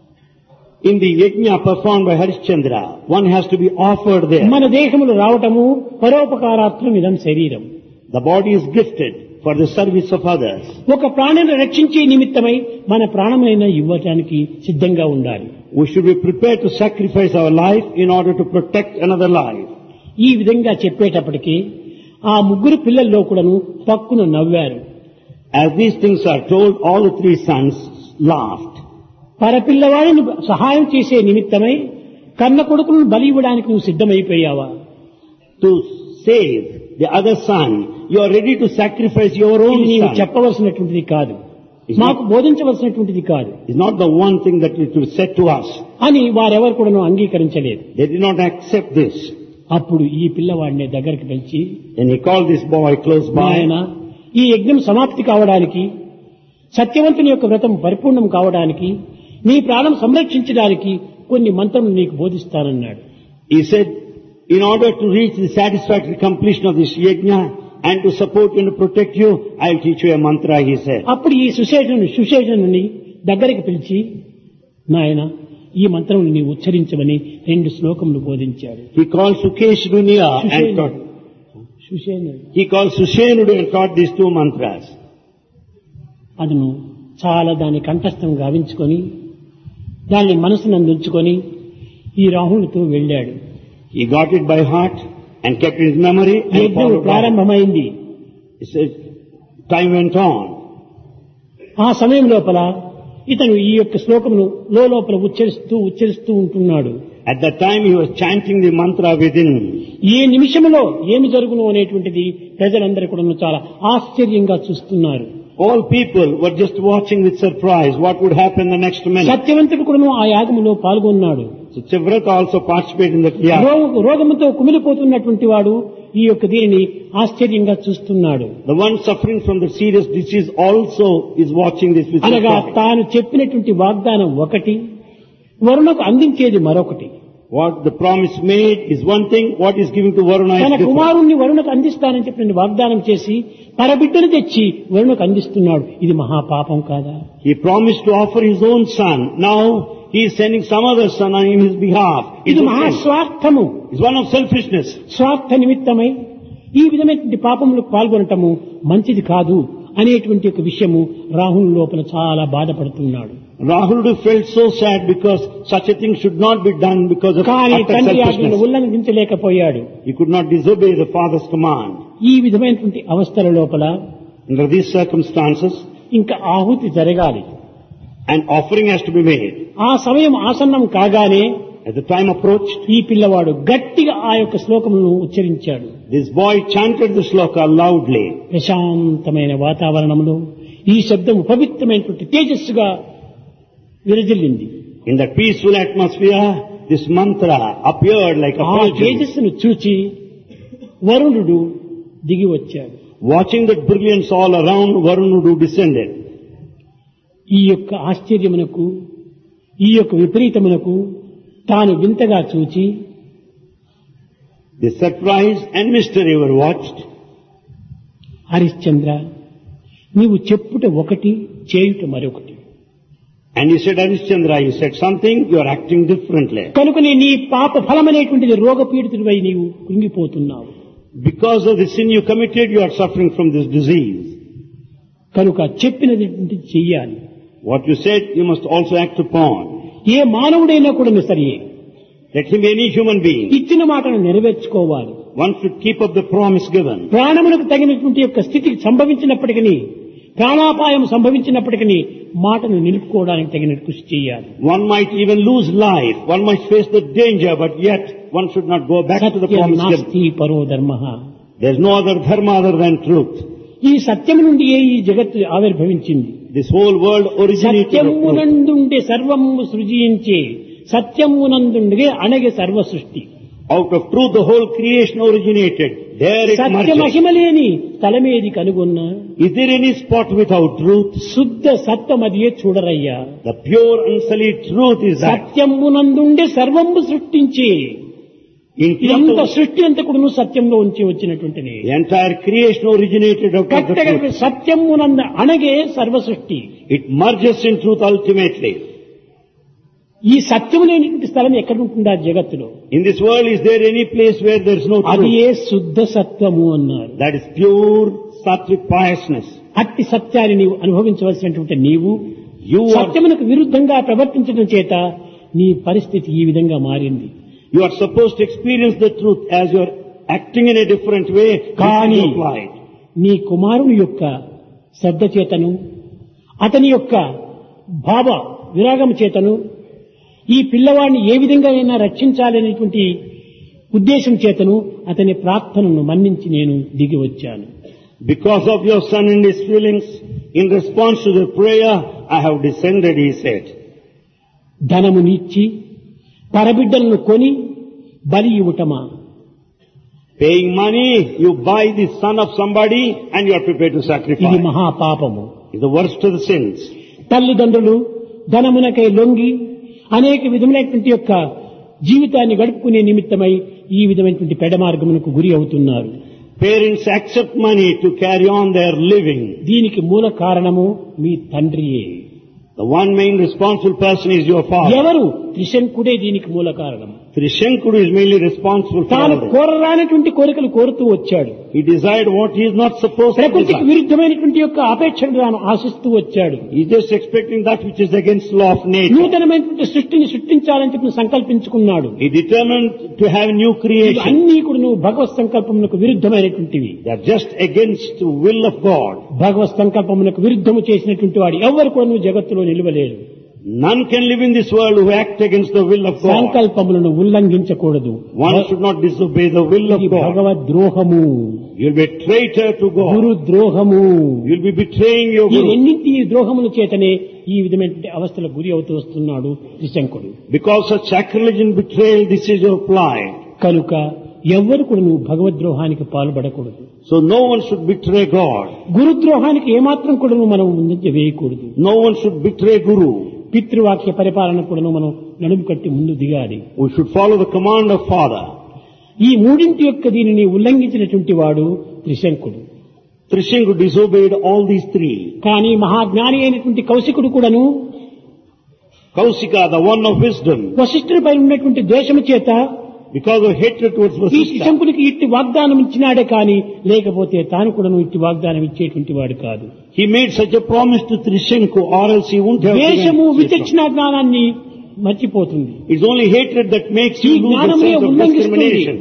In the yajna performed by Harishchandra, one has to be offered there. మన దేహములు రావటము పరోపకారాత్మం ఇదం శరీరం. The body is gifted for the service of others. ఒక ప్రాణాన్ని రక్షించే నిమిత్తమై మన ప్రాణమైనా ఇవ్వటానికి సిద్ధంగా ఉండాలి. We should be prepared to sacrifice our life in order to protect another life. ఈ విధంగా చెప్పేటప్పటికీ ఆ ముగ్గురు పిల్లల్లో కూడాను పక్కున నవ్వారు. As these things are told, all the three sons laughed. పరపిల్లవాడిని సహాయం చేసే నిమిత్తమై కన్న కొడుకులను బలి ఇవ్వడానికి నువ్వు సిద్ధమైపోయావా? To save the other son, you are ready to sacrifice your own ఇది నీవు son. చెప్పవలసినటువంటిది కాదు, It's మాకు not, బోధించవలసినటువంటిది కాదు it's not the one thing that it was said to us. అని వారెవరు కూడాను అంగీకరించలేదు. They did not accept this. అప్పుడు ఈ పిల్లవాడిని దగ్గరికి పిలిచి, Then he called this boy close by. ఆయన ఈ యజ్ఞం సమాప్తి కావడానికి, సత్యవంతుని యొక్క వ్రతం పరిపూర్ణం కావడానికి, నీ ప్రాణం సంరక్షించడానికి కొన్ని మంత్రములు నీకు బోధిస్తానన్నాడు. He said, in order to reach the satisfactory completion of this yajna and to support you and to protect you, I'll teach you a mantra, he said. అప్పుడు ఈ సుశేషను సుశేషనుని దగ్గరికి పిలిచి, నాయన ఈ మంత్రములు నీవు ఉచ్చరించమని రెండు శ్లోకములు బోధించాడు. He called Sukeshudunya and taught. సుశేనుడు He called Sushenudu and taught these two mantras. అతను చాలా దాన్ని కంఠస్థం గావించుకొని దాన్ని మనసునందు ఉంచుకొని ఈ రాహులతో వెళ్ళాడు. He got it by heart and kept it in memory and యజ్ఞం followed on. ప్రారంభమైంది. He said, time went on. ఆ సమయం లోపల ఇతను ఈ యొక్క శ్లోకమును లోపల ఉచ్చరిస్తూ ఉచ్చరిస్తూ ఉంటున్నాడు. At that time he was chanting the mantra within. ఏ నిమిషంలో ఏమి జరుగును అనేటువంటిది ప్రజలందరూ కూడా చాలా ఆశ్చర్యంగా చూస్తున్నారు. All people were just watching with surprise what would happen the next minute. సత్యవంతుడు కూడా ఆ యాగములో పాల్గొన్నాడు. So Chivrata also participated in that yaga. రోగ- రోగముతో కుమిలిపోతున్నటువంటి వాడు ఈ యొక్క దీనిని ఆశ్చర్యంగా చూస్తున్నాడు. The one suffering from the serious disease also is watching this with అనగా surprise. తాను చెప్పినటువంటి వాగ్దానం ఒకటి, వరుణకు అందించేది మరొకటి. What the promise made is one thing, what is giving to Varuna is తన different. కుమారుణ్ణి వరుణకు అందిస్తానని చెప్పిన వాగ్దానం చేసి పరబిడ్డను తెచ్చి వరుణకు అందిస్తున్నాడు. ఇది మహాపాపం కాదా? He promised to offer his own son. Now he is sending some other son on in his behalf. It ఇది is మహాస్వార్థము. one of selfishness. స్వార్థ నిమిత్తమై ఈ విధమైనటువంటి పాపములు పాల్గొనటము మంచిది కాదు అనేటువంటి ఒక విషయము రాహుల్ లోపల చాలా బాధపడుతున్నాడు. Rahul felt so sad because such a thing should not be done because of కానీ utter తండ్రి ఆజ్ఞను selfishness. ఉల్లంఘించలేకపోయాడు. He could not disobey the father's command. ఈ విధమైనటువంటి అవస్థల లోపల Under these circumstances, ఇంకా ఆహుతి జరగాలి. an offering has to be made. ఆ సమయం ఆసన్నం కాగానే As the time approached, ఈ పిల్లవాడు గట్టిగా ఆ యొక్క శ్లోకమును ఉచ్చరించాడు. this boy chanted the sloka loudly. ప్రశాంతమైన వాతావరణంలో ఈ శబ్దము పవిత్రమైనటువంటి తేజస్సుగా విరజిల్లింది. In that peaceful atmosphere, this mantra appeared like a ఆ fulgence. తేజస్సును చూచి వరుణుడు దిగి వచ్చాడు. Watching that brilliance all around, Varunudu descended. ఈ యొక్క ఆశ్చర్యమునకు ఈ యొక్క విపరీతమునకు తాను వింతగా చూచి The surprise and mystery were watched. Harishchandra, నీవు చెప్పుట ఒకటి, చేయుట మరొకటి. And he said, Harishchandra, you said something, you are acting differently. కనుకనే నీ పాప ఫలమనేటువంటిది రోగపీడితుడివై నీవు కృంగిపోతున్నావు. Because of the sin you committed, you are suffering from this disease. కనుక చెప్పినది చెయ్యాలి. What you said, you must also act upon. ఏ మానవుడైనా కూడా సరే Let him be any human being. ఇచ్చిన మాటను నెరవేర్చుకోవాలి. One should keep up the promise given. ప్రాణములకు తగినటువంటి యొక్క స్థితికి సంభవించినప్పటికీ, ప్రాణాపాయం సంభవించినప్పటికీ మాటను నిలుపుకోవడానికి తగిన కృషి చేయాలి. One might even lose life. One might face the danger, but yet one should not go back to the Satyam promise given. నాస్తి పరో ధర్మః. There is no other dharma other than truth. ఈ సత్యము నుండి ఏ ఈ జగత్తు ఆవిర్భవించింది. This whole world originated of truth. సత్యమునందుండే సర్వము సృజించే, సత్యమునందుండే అనగే సర్వ సృష్టి. Out of truth the whole creation originated. There it Satya merges. మహిమలేని స్థలమేది కనుగొన్న Is there any spot without truth? శుద్ధ సత్వమదియే చూడరయ్యా. The pure unsullied truth is that. సత్యమునందుండే సర్వము సృష్టించి, In ఇదంతా truth, సృష్టి అంతా కూడా సత్యంలో ఉంచి వచ్చినటువంటిది. the entire creation originated out of the కట్టగా truth. సత్యమునంద అనగే సర్వ సృష్టి. It merges in truth ultimately. ఈ సత్యము లేనిటువంటి స్థలం ఎక్కడ ఉంటుందా జగత్తులో? In this world, is there any place where there is no అది truth? ఏ శుద్ధ సత్వము అన్నారు. That is pure sattvic piousness. అట్టి సత్యాన్ని నీవు అనుభవించవలసినటువంటి నీవు You are, సత్యమునకు విరుద్ధంగా ప్రవర్తించడం చేత నీ పరిస్థితి ఈ విధంగా మారింది. you are supposed to experience the truth as you are acting in a different way. కానీ This is applied. నీ కుమారుని యొక్క శ్రద్ధ చేతను, అతని యొక్క భావ విరాగం చేతను, ఈ పిల్లవాడిని ఏ విధంగా అయినా రక్షించాలనేటువంటి ఉద్దేశం చేతను అతని ప్రార్థనను మన్నించి నేను దిగి వచ్చాను. Because of your son and his feelings, in response to the prayer, I have descended, he said. ధనమునిచ్చి పరబిడ్డలను కొని బలి ఇవ్వటమా? Paying money, you buy the son of somebody and you are prepared to ఇది sacrifice. మహాపాపము. It's the worst of the sins. తల్లిదండ్రులు ధనమునకై లొంగి అనేక విధములైనటువంటి యొక్క జీవితాన్ని గడుపుకునే నిమిత్తమై ఈ విధమైనటువంటి పెడమార్గమునకు గురి అవుతున్నారు. Parents accept money to carry on their living. దీనికి మూల కారణము మీ తండ్రియే. The one main responsible person is your father. ఎవరు? త్రిశంకుడే దీనికి మూల కారణం. Trishankudu is mainly responsible for తాను all this. కోరరానటువంటి కోరికలు కోరుతూ వచ్చాడు. He desired what he is not supposed to ప్రకృతికి desire. విరుద్ధమైనటువంటి యొక్క అపేక్షను తాను ఆశిస్తూ వచ్చాడు. He is just expecting that which is against law of nature. నూతనమైనటువంటి సృష్టిని సృష్టించాలని చెప్పి సంకల్పించుకున్నాడు. He determined to have new creation. అన్ని కూడా నువ్వు భగవత్ సంకల్పమునకు విరుద్ధమైనటువంటివి. They are just against the will of God. భగవత్ సంకల్పమునకు విరుద్ధము చేసినటువంటి వాడు ఎవరు కూడా నువ్వు జగత్తులో నిలవలేరు. None can live in this world who act against the will of God. సంకల్పములను ఉల్లంఘించకూడదు. One should not disobey the will of ఇది God. భగవద్ ద్రోహము, You'll be a traitor to Guru God. ద్రోహము. You'll be betraying your ఈ guru. రెండింటి ద్రోహముల చేతనే ఈ విధమైన అవస్థలకు గురి అవుతూ వస్తున్నాడు త్రిశంకుడు. Because of sacrilege and betrayal, this is your plight. కనుక ఎవ్వరు కూడా నువ్వు భగవద్రోహానికి పాల్పడకూడదు. So no one should betray God. గురుద్రోహానికి ఏమాత్రం కూడా నువ్వు మనం ముందు వేయకూడదు. No one should betray Guru. పితృవాక్య పరిపాలన కూడా మనం నడుము కట్టి ముందు దిగాలి. We should follow the command of Father. ఈ మూడింటి యొక్క దీనిని ఉల్లంఘించినటువంటి వాడు త్రిశంకుడు. Trishanku disobeyed all these three. కానీ మహాజ్ఞాని అయినటువంటి కౌశికుడు కూడాను Kausika, the one of wisdom, వశిష్ఠుడిపై ఉన్నటువంటి ద్వేషము చేత because of hatred towards ఈ Vasishtha, త్రిశంకుడికి ఇట్టి వాగ్దానం ఇచ్చినాడే కానీ లేకపోతే తాను కూడాను ఇట్టి వాగ్దానం ఇచ్చేటువంటి వాడు కాదు. he made such a promise to Trishanku, or else he wouldn't have ద్వేషము given Vasishtha. విచక్షణ జ్ఞానాన్ని మర్చిపోతుంది. It's only hatred that makes ఈ you lose the జ్ఞానమే sense of ఉల్లంఘిస్తుంది. discrimination.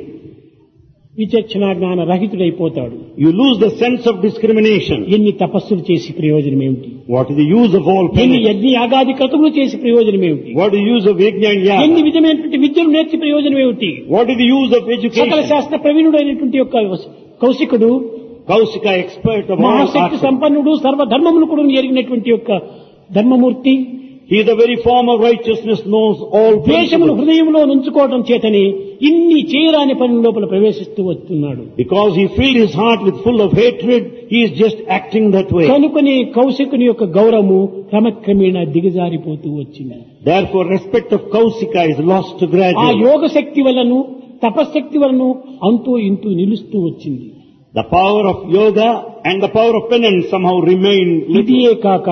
విచక్షణ జ్ఞాన రహితుడైపోతాడు. You lose the sense of discrimination. ఎన్ని తపస్సులు చేసి ప్రయోజనం ఏమిటి? What is the use of all ఎన్ని penance? యజ్ఞ యాగాది క్రతువులు చేసి ప్రయోజనం ఏమిటి? What is the use of yajna and ఎన్ని yaga? విధమైనటువంటి విద్యలు నేర్చి ప్రయోజనం ఏమిటి? What is the use of సకల education? శాస్త్ర ప్రవీణుడైనటువంటి యొక్క కౌశికుడు Kausika, expert of all Mahashakti arts. సంపన్నుడు సర్వధర్మములు కూడా ఎరిగినటువంటి యొక్క ధర్మమూర్తి He is the very form of righteousness, knows all ద్వేషమును principles. హృదయంలో నుంచుకోవడం చేతనే ఇన్ని చేయరాని పని లోపల ప్రవేశిస్తూ వస్తున్నాడు. Because he filled his heart with full of hatred, he is just acting that way. కనుకనే కౌశికుని యొక్క గౌరవము క్రమక్రమేణా దిగజారిపోతూ వచ్చింది. Therefore, respect of Kausika is lost ఆ gradually. యోగ శక్తి వలను తపశక్తి వలను అంతూ ఇంతూ నిలుస్తూ వచ్చింది. The power of yoga and the power of penance somehow remain little. ఇదియే కాక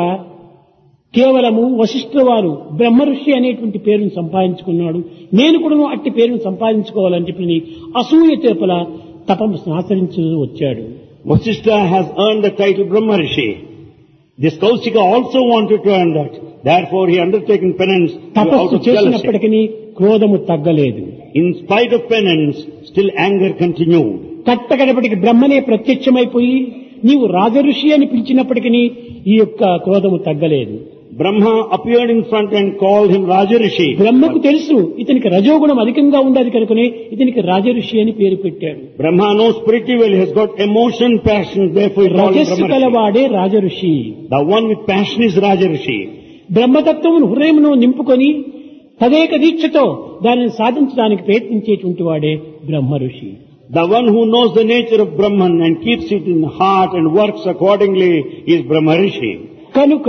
కేవలము వశిష్ఠుల వారు బ్రహ్మ ఋషి అనేటువంటి పేరును సంపాదించుకున్నాడు. నేను కూడా అట్టి పేరును సంపాదించుకోవాలని చెప్పి అసూయ చేపల తపము ఆచరించు వచ్చాడు. Vasishtha has earned the title Brahma Rishi. This Kausika also wanted to earn that. Therefore, he undertaken penance out తపస్సు of jealousy. చేసినప్పటికీ క్రోధము తగ్గలేదు. In spite of penance, still anger continued. కట్టగడపటికి బ్రహ్మనే ప్రత్యక్షమైపోయి నీవు రాజఋషి అని పిలిచినప్పటికీ ఈ యొక్క క్రోధము తగ్గలేదు. Brahma appeared in front and called him Rajarishi. బ్రహ్మకు తెలుసు ఇతనికి రజోగుణం అధికంగా ఉండదు కనుకనే ఇతనికి రాజఋషి అని పేరు పెట్టాడు. Brahma knows pretty well he has got emotion, passion, therefore he called him రజస్సు Brahma Rishi. కలవాడే రాజఋషి. The one with passion is Rajarishi. బ్రహ్మతత్వమును హృదయమును నింపుకొని తదేక దీక్షతో దానిని సాధించడానికి ప్రయత్నించేటువంటి వాడే బ్రహ్మ ఋషి. The one who knows the nature of Brahman and keeps it in heart and works accordingly is Brahma Rishi. కనుక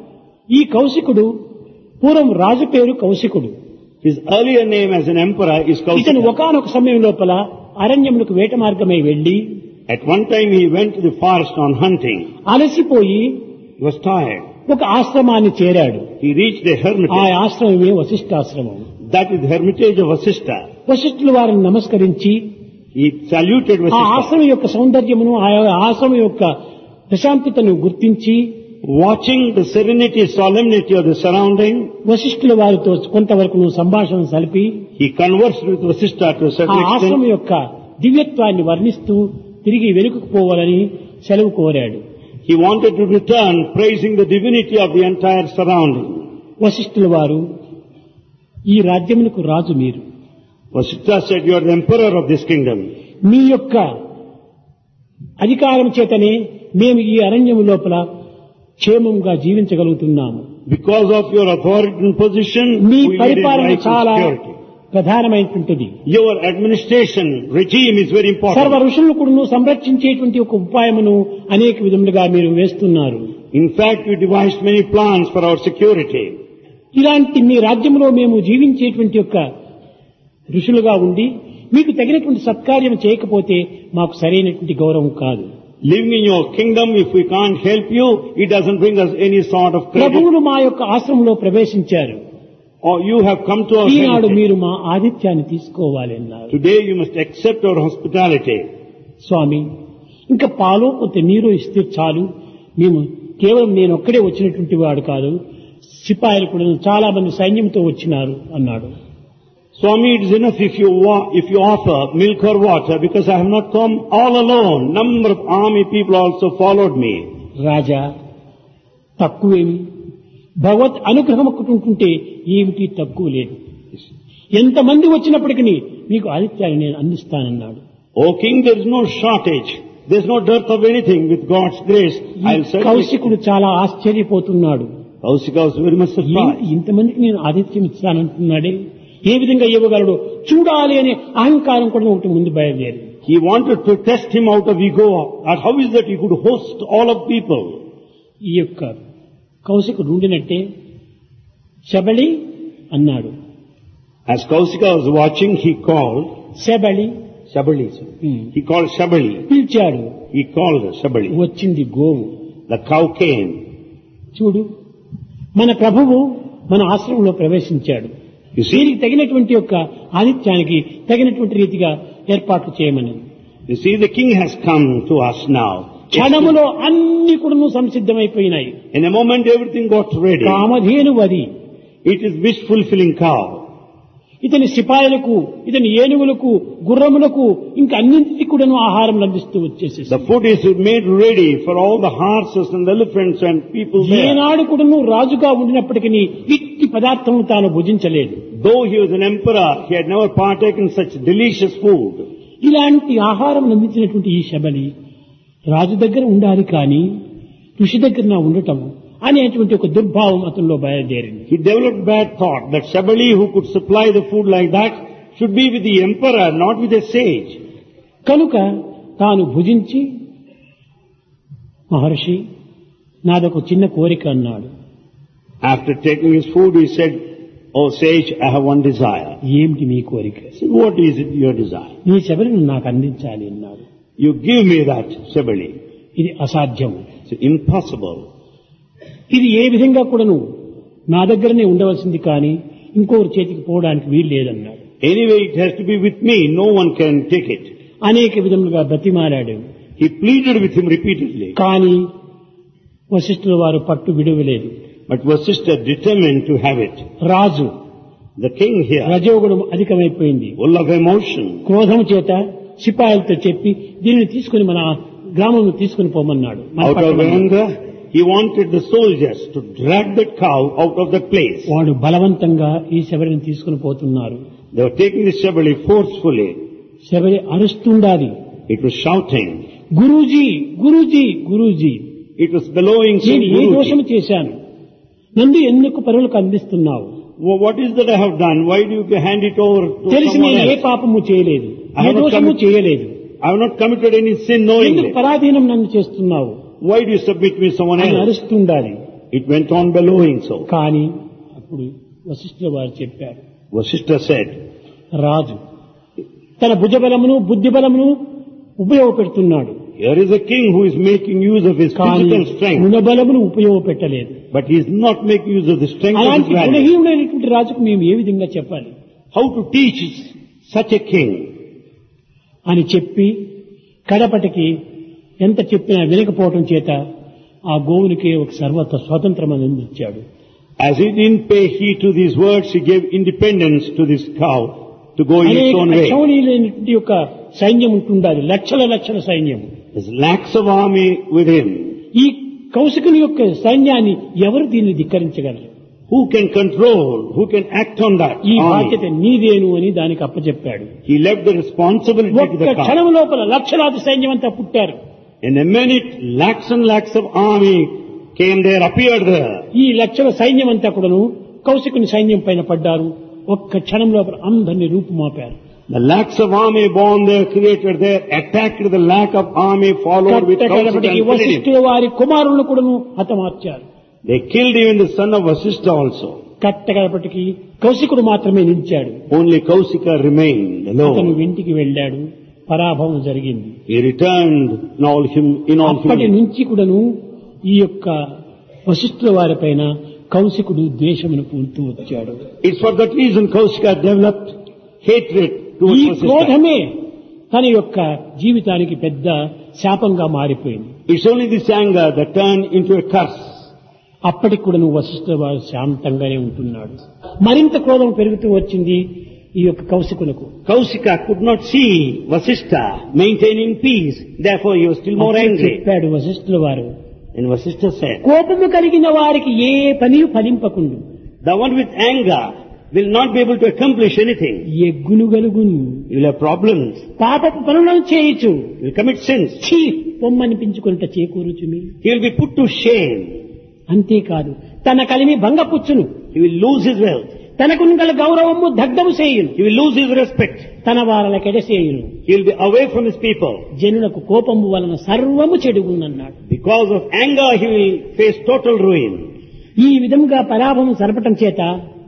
ఈ కౌశికుడు పూర్వం రాజు పేరు కౌశికుడు. His earlier name as an emperor is ఇతను Kausika. ఒకానొక సమయం లోపల అరణ్యములకు వేట మార్గమై వెళ్లి At one time he went to the forest on hunting. అలసిపోయి He was tired. ఒక ఆశ్రమాన్ని చేరాడు. He reached a ఆ hermitage. ఆశ్రమమే వశిష్ఠాశ్రమం. That is the hermitage of Vasishtha. వశిష్ఠులు వారిని నమస్కరించి He saluted ఆ Vasishtha. ఆశ్రమం యొక్క సౌందర్యమును ఆ ఆశ్రమం యొక్క ప్రశాంతతను గుర్తించి Watching the serenity, solemnity of the surrounding, వశిష్ఠుల వారితో కొంతవరకు సంభాషణ సలిపి he conversed with Vasishtha to a ఆ certain ఆశ్రమం extent. యొక్క దివ్యత్వాన్ని వర్ణిస్తూ తిరిగి వెనుకకు పోవాలని సెలవు కోరాడు. He wanted to return, praising the divinity of the entire surrounding. వశిష్ఠుల వారు ఈ రాజ్యమునకు రాజు మీరు, Vasishtha said, "You are the emperor of this kingdom. మీ యొక్క అధికారం చేతనే మేము ఈ అరణ్యము లోపల క్షేమంగా జీవించగలుగుతున్నాము. Because of your authority and position, me we lead a పరిపాలన life of చాలా security." ప్రధానమైనటువంటిది. Your administration regime is very సర్వ important. ఋషులను కూడా సంరక్షించేటువంటి ఒక ఉపాయమును అనేక విధములుగా మీరు వేస్తున్నారు. In fact, you devised many plans for our security. ఇలాంటి మీ రాజ్యంలో మేము జీవించేటువంటి యొక్క ఋషులుగా ఉండి మీకు తగినటువంటి సత్కార్యం చేయకపోతే మాకు సరైనటువంటి గౌరవం కాదు. Living in your kingdom, if we can't help you, it doesn't bring us any sort of credit. ప్రభువులు మా యొక్క ఆశ్రమంలో ప్రవేశించారు. Or you have come to our Eenadu heritage. మీరు మా ఆతిథ్యాన్ని తీసుకోవాలి అన్నారు. Today you must accept our hospitality. స్వామి, ఇంకా పాలో కొంత నీరు ఇస్తే చాలు, మేము కేవలం నేను ఒక్కడే వచ్చినటువంటి వాడు కాదు, సిపాయిలు కూడా చాలా మంది సైన్యంతో వచ్చినారు అన్నాడు. Swami, it is enough if you wa- if you offer milk or water, because I have not come all alone. Number of army people also followed me. రాజా, తక్కువేమి, భగవత్ అనుగ్రహం ఒకటి ఏమిటి తక్కువ లేదు. ఎంతమంది వచ్చినప్పటికీ మీకు ఆతిథ్యాన్ని నేను అందిస్తానన్నాడు. O king, there is no shortage. There is no dearth of anything. With God's grace, I will certainly... కౌశికుడు చాలా ఆశ్చర్యపోతున్నాడు. Kausika was very much ఏంటి surprised. ఇంతమందికి నేను ఆతిథ్యం ఇస్తానంటున్నాడే, ఏ విధంగా ఇవ్వగలడు చూడాలి అనే అహంకారం కూడా ఒకటి ముందు బయలుదేరి. He wanted to test him out of ego. And how is that he could host all of people? ఈ యొక్క కౌశికుడు ఉండినట్టే శబళి అన్నాడు. As Kausika was watching, he called శబళి Shabali. Hmm. He called Shabali. పిలిచాడు. He called Shabali. వచ్చింది గోవు. The cow came. చూడు, మన ప్రభువు మన ఆశ్రమంలో ప్రవేశించాడు. You see, దీనికి తగినటువంటి యొక్క ఆతిథ్యానికి తగినటువంటి రీతిగా ఏర్పాట్లు చేయమని. you see, the king has come to us now. క్షణములో అన్ని కూడా సంసిద్ధమైపోయినాయి. In a moment, everything got ready. Kamadhenu వది. It is wish-fulfilling cow. ఇతని సిపాయిలకు, ఇతని ఏనుగులకు, గుర్రములకు ఇంకా అన్నింటికి కూడాను ఆహారం అందిస్తూ వచ్చేసి The food is made ready for all the horses and the elephants and people there. ఏనాడు కూడాను రాజుగా ఉండినప్పటికీ ఇట్టి పదార్థం తాను భుజించలేదు. Though he was an emperor, he had never partaken such delicious food. ఇలాంటి ఆహారం అందించినటువంటి ఈ శబలి రాజు దగ్గర ఉండాలి కానీ ఋషి దగ్గర నా ఉండటం అనేటువంటి ఒక దుర్భావం అతనిలో బయలుదేరింది. He developed bad thought that Shabali, who could supply the food like that, should be with the emperor, not with a sage. కనుక తాను భుజించి, మహర్షి నాదొక చిన్న కోరిక అన్నాడు. After taking his food, he said, "Oh sage, I have one desire." ఏమిటి నీ కోరిక? I said, "What is it your desire?" నీ శబరిని నాకు అందించాలి అన్నాడు. You give me that Shabali. ఇది అసాధ్యం. It's impossible. ఇది ఏ విధంగా కూడాను నా దగ్గరనే ఉండవలసింది కానీ ఇంకొకరి చేతికి పోవడానికి వీలు లేదన్నాడు. Anyway, it has to be with me. No one can take it. అనేక విధములుగా బతిమాలాడు. He pleaded with him repeatedly. కానీ వశిష్ఠుల వారు పట్టు విడువలేదు. But Vasishtha determined to have it. Raju The king here, రజోగుణం అధికమైపోయింది. full of emotion, క్రోధం చేత సిపాయిలతో చెప్పి దీనిని తీసుకుని మన గ్రామంలో తీసుకుని పోమన్నాడు. మన out of పట్టణంలో. anger, he wanted the soldiers to drag that cow out of that place. వాడు బలవంతంగా ఈ శబరిని తీసుకుని పోతున్నారు. They were taking the Shabali forcefully. Sabari అరుస్తుండాలి. It was shouting. Guruji, Guruji, Guruji, It was bellowing, నేను saying, ఏ "Guruji, దోషము చేశాను? నన్ను ఎందుకు పరులకు అందిస్తున్నావు? well, what is that I have done? Why do you hand it over to తెలిసి someone నేను ఏ else? పాపము చేయలేదు, I ఏ have not దోషము committed- చేయలేదు. I have not committed any sin ఎందుకు knowingly. పరాధీనం నన్ను చేస్తున్నావు Why do you submit me to someone అని else?" అరుస్తుండాలి. It went on bellowing so. కానీ అప్పుడు వశిష్ఠుల వారు చెప్పారు, Vasishtha said, రాజు తన భుజబలమును బుద్ధిబలమును ఉపయోగపెడుతున్నాడు, "Here is a king who is making use of his కానీ physical strength, గుణబలమును ఉపయోగపెట్టలేదు. but he is not making use of the strength of his అలాంటి value." గుణహీనుడైనటువంటి రాజుకు మేము ఏ విధంగా చెప్పాలి How to teach such a king? అని చెప్పి కడపటికి ఎంత చెప్పినా వినకపోవటం చేత ఆ గోవునికి ఒక సర్వత్వ స్వాతంత్రం అందించాడు. As he didn't pay heed to these words, he gave independence to this cow to go in its అనేక own way. అక్షౌణీయులైనటువంటి యొక్క సైన్యం ఉంటుండాలి, లక్షల లక్షల సైన్యం. There's lakhs of army with him. ఈ కౌశికుని యొక్క సైన్యాన్ని ఎవరు దీన్ని ధిక్కరించగలరు? Who can control, who can act on that ఈ బాధ్యత army? నీదేను అని దానికి అప్పచెప్పాడు. He left the responsibility to ఒక్క the cow. క్షణం లోపల లక్షలాది సైన్యం అంతా పుట్టారు. In a minute, lakhs and lakhs of army came there, appeared there. ఈ లక్షల సైన్యం అంతా కూడాను కౌశికుని సైన్యం పైన పడ్డారు. ఒక్క క్షణం లోపల అందరినీ రూపుమాపారు. The lakhs of army born there, created there, attacked the lakh of army, followed with Kausika and killed him. వశిష్ఠుల వారి కుమారులను కూడాను హతమార్చారు. They killed even the son of Vasishtha also. కట్టగలపటికి కౌశికుడు మాత్రమే నిలిచాడు. Only Kausika remained అతను alone. ఇంటికి వెళ్ళాడు. పరాభవం జరిగింది. He returned in all him in all అప్పటి humility. నుంచి కూడాను ఈ యొక్క వశిష్ఠుల వారిపైన కౌశికుడు ద్వేషమును పూడుతూ వచ్చాడు. It's for that reason Kausika developed hatred ఈ towards Vasishtha. క్రోధమే తన యొక్క జీవితానికి పెద్ద శాపంగా మారిపోయింది. It's only this anger that turned into a curse. అప్పటికి కూడా నువ్వు వశిష్ఠుల వారు శాంతంగానే ఉంటున్నాడు. మరింత క్రోధం పెరుగుతూ వచ్చింది ఈ యొక్క కౌశికులకు. Kausika could not see Vasishtha maintaining peace, therefore he was still more అప్పుడు angry. చెప్పాడు వశిష్ఠుల వారు, And Vasishtha said, కోపము కలిగిన వారికి ఏ పని ఫలింపకుండు, the one with anger will not be able to accomplish anything. ఎగ్గును గలుగును, You will have problems. పాపపు పనులను చేయుచు, You will commit sins. ఛీ పొమ్మనిపించుకుంట చేకూరుచుమి. He will be put to shame. అంతేకాదు తన కలిమి భంగపుచ్చును, He will lose his wealth. తనకు గల గౌరవము దగ్ధము చేయును, He will lose his respect. తన వారల కెడసేయును. He will be away from his people. జనులకు కోపము వలన సర్వము చెడుగునన్నాడు. Because of anger, he will face total ruin. ఈ విధంగా పరాభవం సరపటం చేత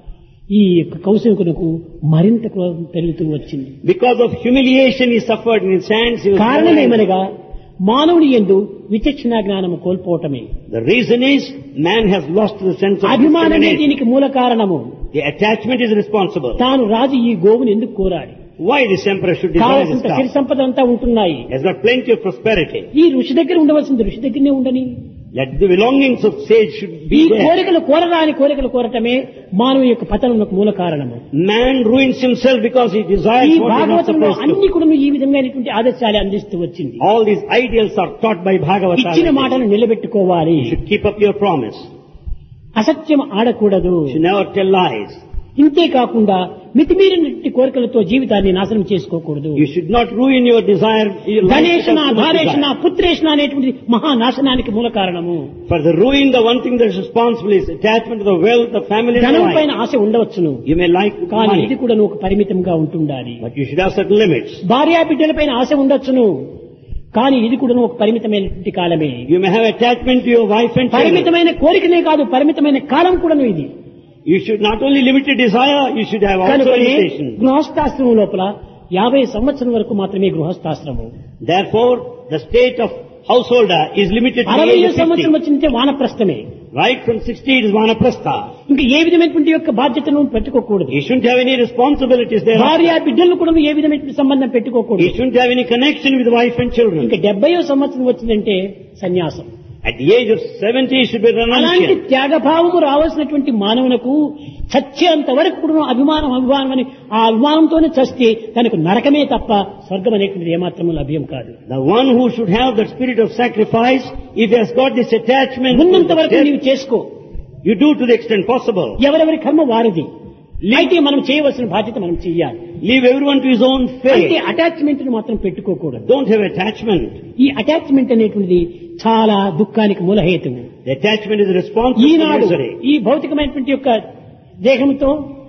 ఈ యొక్క కౌశికునకు మరింత క్రోధం పెరుగుతూ వచ్చింది. Because of humiliation he suffered in his hands. He was more angry. కారణమేమనగా మానవుని యందు విచక్షణ జ్ఞానము కోల్పోవటమే. The reason is man has lost the sense of అభిమానమే discrimination. దీనికి మూల కారణము. The attachment is responsible. తాను రాజు ఈ గోవును ఎందుకు కోరాడు? Why this emperor should desire this కావలసిన సిరి cow? సంపద అంతా ఉంటున్నాయి. He has got plenty of prosperity. ఈ ఋషి దగ్గర ఉండవలసింది ఋషి దగ్గరనే ఉండని. Let the belongings of sage should ఈ be there. కోరికలు కోరరాని కోరికలు కోరటమే మానవు యొక్క పతనమునకు మూల కారణము. Man ruins himself because he desires ఈ what he is not భాగవతంలో supposed అన్ని to. కూడా ఈ విధమైనటువంటి ఆదర్శాలు అందిస్తూ వచ్చింది. All these ideals are taught by Bhagavata. ఇచ్చిన మాటను నిలబెట్టుకోవాలి. You should keep up your promise. అసత్యం ఆడకూడదు. You should never tell lies. ఇంతే కాకుండా మితిమీరినటువంటి కోరికలతో జీవితాన్ని నాశనం చేసుకోకూడదు. You should not ruin your desire. Your life ధనేషణ because of ధారేషణ desire. పుత్రేషణ అనేటువంటి మహానాశనానికి మూల కారణము. For the ruin, the one thing that is responsible is attachment to the wealth, the family, and the ధనం పైన life. ఆశ ఉండవచ్చును, You may like కానీ ఇది money, కూడా ఒక పరిమితంగా ఉంటుండాలి. but you should have certain limits. భార్యా బిడ్డలపైన ఆశ ఉండొచ్చును, కానీ ఇది కూడా ఒక పరిమితమైనటువంటి కాలమే. You may have attachment to your wife and children. పరిమితమైన కోరికనే కాదు, పరిమితమైన కాలం కూడాను ఇది. You should not only limit your desire, you should have also కనుకనే limitation. గృహస్థాశ్రమం లోపల యాభై సంవత్సరం వరకు మాత్రమే గృహస్థాశ్రమం. Therefore, the state of householder is limited to the అరవై age of సంవత్సరం fifty. వచ్చింటే వానప్రస్థమే. Right from sixty it is vanaprastha. ఇంకా ఏ విధమైనటువంటి యొక్క బాధ్యతను పెట్టుకోకూడదు. He shouldn't have any responsibilities there. భార్య బిడ్డలను కూడా ఏ విధమైనటువంటి సంబంధం పెట్టుకోకూడదు. He shouldn't have any connection with wife and children. ఇంకా డెబ్బయో సంవత్సరం వచ్చిందంటే సన్యాసం. At the age of seventy he should be అలాంటి renunciant. త్యాగభావము రావాల్సినటువంటి మానవునకు చచ్చేంత వరకు కూడా అభిమానం అభిమానం అని ఆ అభిమానంతోనే చస్తే తనకు నరకమే తప్ప స్వర్గం అనేటువంటిది ఏమాత్రము లభ్యం కాదు. The one who should have that spirit of sacrifice, if he has got this attachment, ఉన్నంత to the వరకు death, నీవు చేసుకో. you do to the extent possible. ఎవరెవరి కర్మ వారిది. అయితే మనం చేయవలసిన బాధ్యత మనం చెయ్యాలి. Leave everyone to his own అంటే fate. అటాచ్మెంట్ ను పెట్టుకోకూడదు. Don't have attachment. ఈ అటాచ్మెంట్ అనేటువంటిది చాలా దుఃఖానికి మూలహేతువు. The attachment is responsible for Eenadu misery. ఈ భౌతికమైనటువంటి యొక్క దేహంతో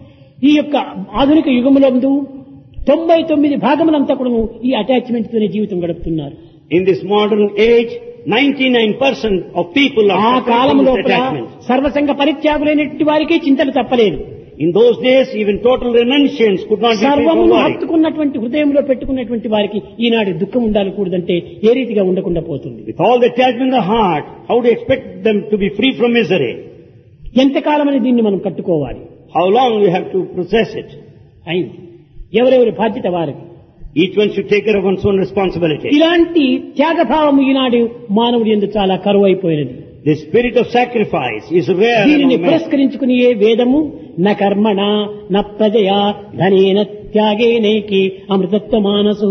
ఈ యొక్క ఆధునిక యుగములందు తొంభై తొమ్మిది భాగములంతా కూడా ఈ అటాచ్మెంట్ తోనే జీవితం గడుపుతున్నారు. In this modern age, ninety-nine percent of people are ఆ suffering కాలం from this లోపల attachment. సర్వసంగ పరిత్యాగులైనటువంటి వారికి చింతలు తప్పలేదు. In those days, even total renunciants could not be free from సర్వమును worry. హత్తుకున్నటువంటి హృదయంలో పెట్టుకున్నటువంటి వారికి ఈనాడు దుఃఖం ఉండాలకూడదంటే ఏ రీతిగా ఉండకుండా పోతుంది. With all the attachment in the heart, how do you expect them to be free from misery? ఎంతకాలమని దీన్ని మనం కట్టుకోవాలి? How long you have to process it? అయింది. ఎవరెవరి బాధ్యత వారికి. Each one should take care of one's own responsibility. ఇలాంటి త్యాగభావము ఈనాడు మానవుడి యందు చాలా కరువు అయిపోయినది. The spirit of sacrifice is rare దీనిని among men. పురస్కరించుకుని ఏ వేదము న కర్మణ న ప్రజయా ధనేన త్యాగేనైకి అమృతత్వ మానసు.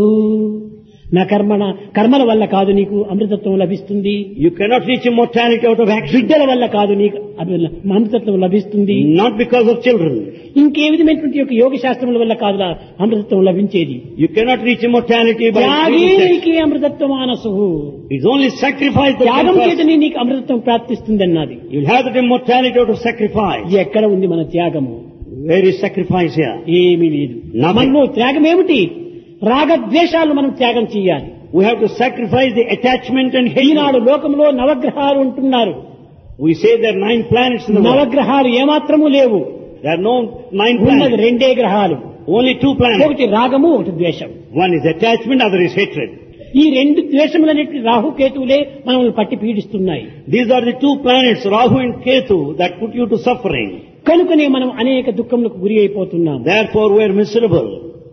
నా కర్మణ కర్మల వల్ల కాదు నీకు అమృతత్వం లభిస్తుంది. You cannot reach immortality out of action. బిడ్డల వల్ల కాదు నీకు అభి- అమృతత్వం లభిస్తుంది. Not because of children. ఇంకే విధమైనటువంటి యొక్క యోగ శాస్త్రముల వల్ల కాదు అమృతత్వం లభించేది. You cannot reach immortality by doing sex. త్యాగేనికి అమృతత్వ మానసు. It's only sacrifice that త్యాగం can చేతనే నీకు అమృతత్వం ప్రాప్తిస్తుంది అన్నది. You'll have that immortality out of sacrifice. ఎక్కడ ఉంది మన త్యాగము? Where is sacrifice here? ఏమీ లేదు. Nothing. మనలో త్యాగం ఏమిటి? రాగద్వేషాలు మనం త్యాగం చేయాలి. We have to sacrifice the attachment and Eenadu hatred. లోకంలో నవగ్రహాలు ఉంటున్నారు. We say there are nine planets in the world. నవగ్రహాలు ఏమాత్రము లేవు. There are no nine ఉన్నది planets. రెండే గ్రహాలు. Only two planets. ఒకటి రాగము, ఒకటి ద్వేషం. One is attachment, other is hatred. ఈ రెండు ద్వేషములన్నిటి రాహుకేతువులే మనల్ని పట్టి పీడిస్తున్నాయి. These are the two planets, Rahu and Ketu, that put you to suffering. కనుకనే మనం అనేక దుఃఖములకు గురి అయిపోతున్నాం. Therefore we are miserable.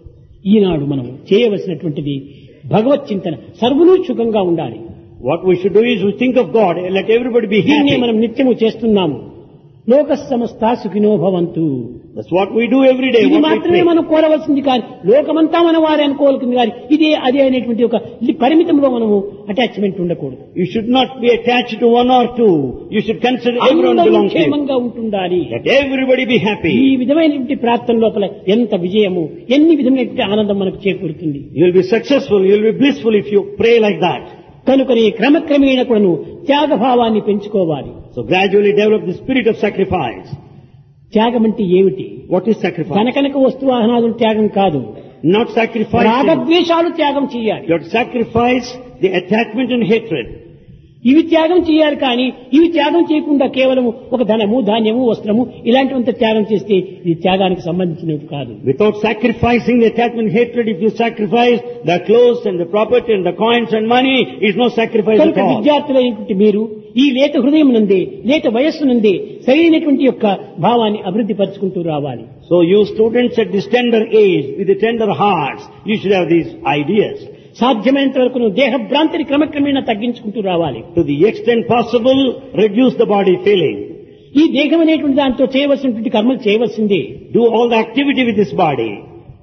ఈనాడు మనం చేయవలసినటువంటిది భగవత్ చింతన. సర్వులు సుఖంగా ఉండాలి. What we should do is we think of God, let everybody be దీన్నే happy. మనం నిత్యము చేస్తున్నాము. లోక సమస్త సుఖినో భవంతు. That's what we do every day. ఇది What we మాత్రమే pray. మనం కోరవలసింది కాదు. లోకమంతా మన వారే అనుకోవాల్సింది కాదు. ఇదే అదే అనేటువంటి ఒక పరిమితంలో మనము అటాచ్మెంట్ ఉండకూడదు. You should not be attached to one or two. You should consider everyone అందరూ belongs to you. క్షేమంగా ఉంటుండాలి. Let everybody be ఈ happy. విధమైనటువంటి ప్రార్థన లోపల ఎంత విజయము, ఎన్ని విధమైనటువంటి ఆనందం మనకు చేకూరుతుంది. You will be successful, you will be blissful if you pray like that. కనుకని క్రమక్రమేణ కూడాను త్యాగభావాన్ని పెంచుకోవాలి. So gradually develop the spirit of sacrifice. త్యాగం అంటే ఏమిటి? What is sacrifice? ధనకనక వస్తువాహనాదులు త్యాగం కాదు. Not sacrificing. రాగద్వేషాలు త్యాగం చేయాలి. You have to sacrifice the attachment and hatred. ఇవి త్యాగం చేయాలి. కానీ ఇవి త్యాగం చేయకుండా కేవలం ఒక ధనము, ధాన్యము, వస్త్రము ఇలాంటివంత త్యాగం చేస్తే ఇది త్యాగానికి సంబంధించినవి కాదు. Without sacrificing the attachment and hatred, if you sacrifice the clothes and the property and the coins and money, it's no sacrifice కనుక at all. విద్యార్థులైనటువంటి మీరు ఈ లేత హృదయం నందే, లేత వయస్సు నందే సరైనటువంటి యొక్క భావాన్ని అభివృద్ధి పరుచుకుంటూ రావాలి. So you students at this tender age, with the tender hearts, you should have these ideas. సాధ్యమైనంత వరకు నువ్వు దేహ భ్రాంతిని క్రమక్రమేణా తగ్గించుకుంటూ రావాలి. To the extent possible, reduce the body feeling. ఈ దేహం అనేటువంటి దాంతో చేయవలసినటువంటి కర్మలు చేయవలసిందే. Do all the activity with this body.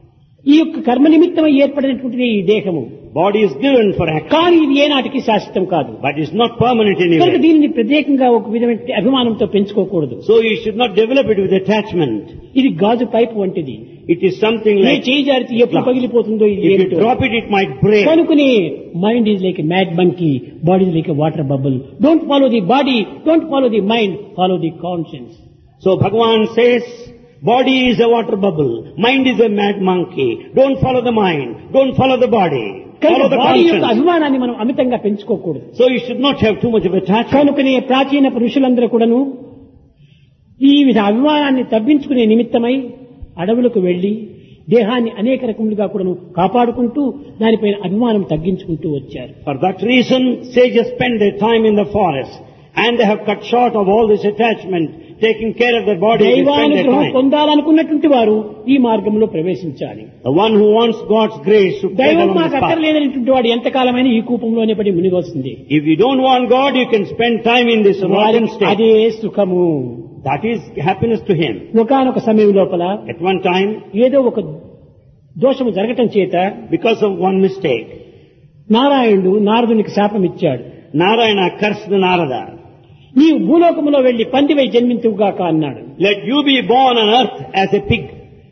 ఈ యొక్క కర్మ నిమిత్తమై ఏర్పడినటువంటిది ఈ దేహము. Body is given for action, కానీ ఇది ఏనాటికి శాశ్వతం కాదు. but it's not permanent కనుక anyway. దీనిని ప్రత్యేకంగా ఒక విధమైన అభిమానంతో పెంచుకోకూడదు. So you should not develop it with attachment. ఇది గాజు పైపు వంటిది. It is something A like, చేయి జారితే ఎప్పుడు పగిలిపోతుందో ఇది if you ఏమిటో. drop it, it might break. కనుకనే mind is like mad monkey, body is like water bubble. Don't follow the body, don't follow the mind, follow the conscience. So Bhagavan says, body is a water bubble, mind is a mad monkey. Don't follow the mind, don't follow the body. కనుక Follow the body యొక్క conscience. అభిమానాన్ని మనం అమితంగా పెంచుకోకూడదు. So you should not have too much of attachment. కనుకనే ప్రాచీన పురుషులందరూ కూడాను ఈ విధ అభిమానాన్ని తగ్గించుకునే నిమిత్తమై అడవులకు వెళ్లి దేహాన్ని అనేక రకములుగా కూడాను కాపాడుకుంటూ దానిపైన అభిమానం తగ్గించుకుంటూ వచ్చారు. For that reason, sages spend their time in the forest, and they have cut short of all this attachment, taking care of their body. They spend their దైవానుగ్రహం time. పొందాలనుకున్నటువంటి వారు ఈ మార్గంలో ప్రవేశించాలి. The one who wants God's grace should tread దైవం along మాకు this path. అక్కర్లేదనేటువంటి వాడు ఎంతకాలమైన ఈ కూపంలోనే పడి మునిగొస్తుంది. If you don't want God, you can spend time in this rotten state. అదే సుఖము. That is happiness to him. ఒకానొక సమయం లోపల At one time, ఏదో ఒక దోషము జరగటం చేత because of one mistake, నారాయణుడు నారదునికి శాపం ఇచ్చాడు. Narayana cursed Narada. నీవు భూలోకములో వెళ్లి పందివై జన్మించుగాక అన్నాడు. Let you be born on earth as a pig.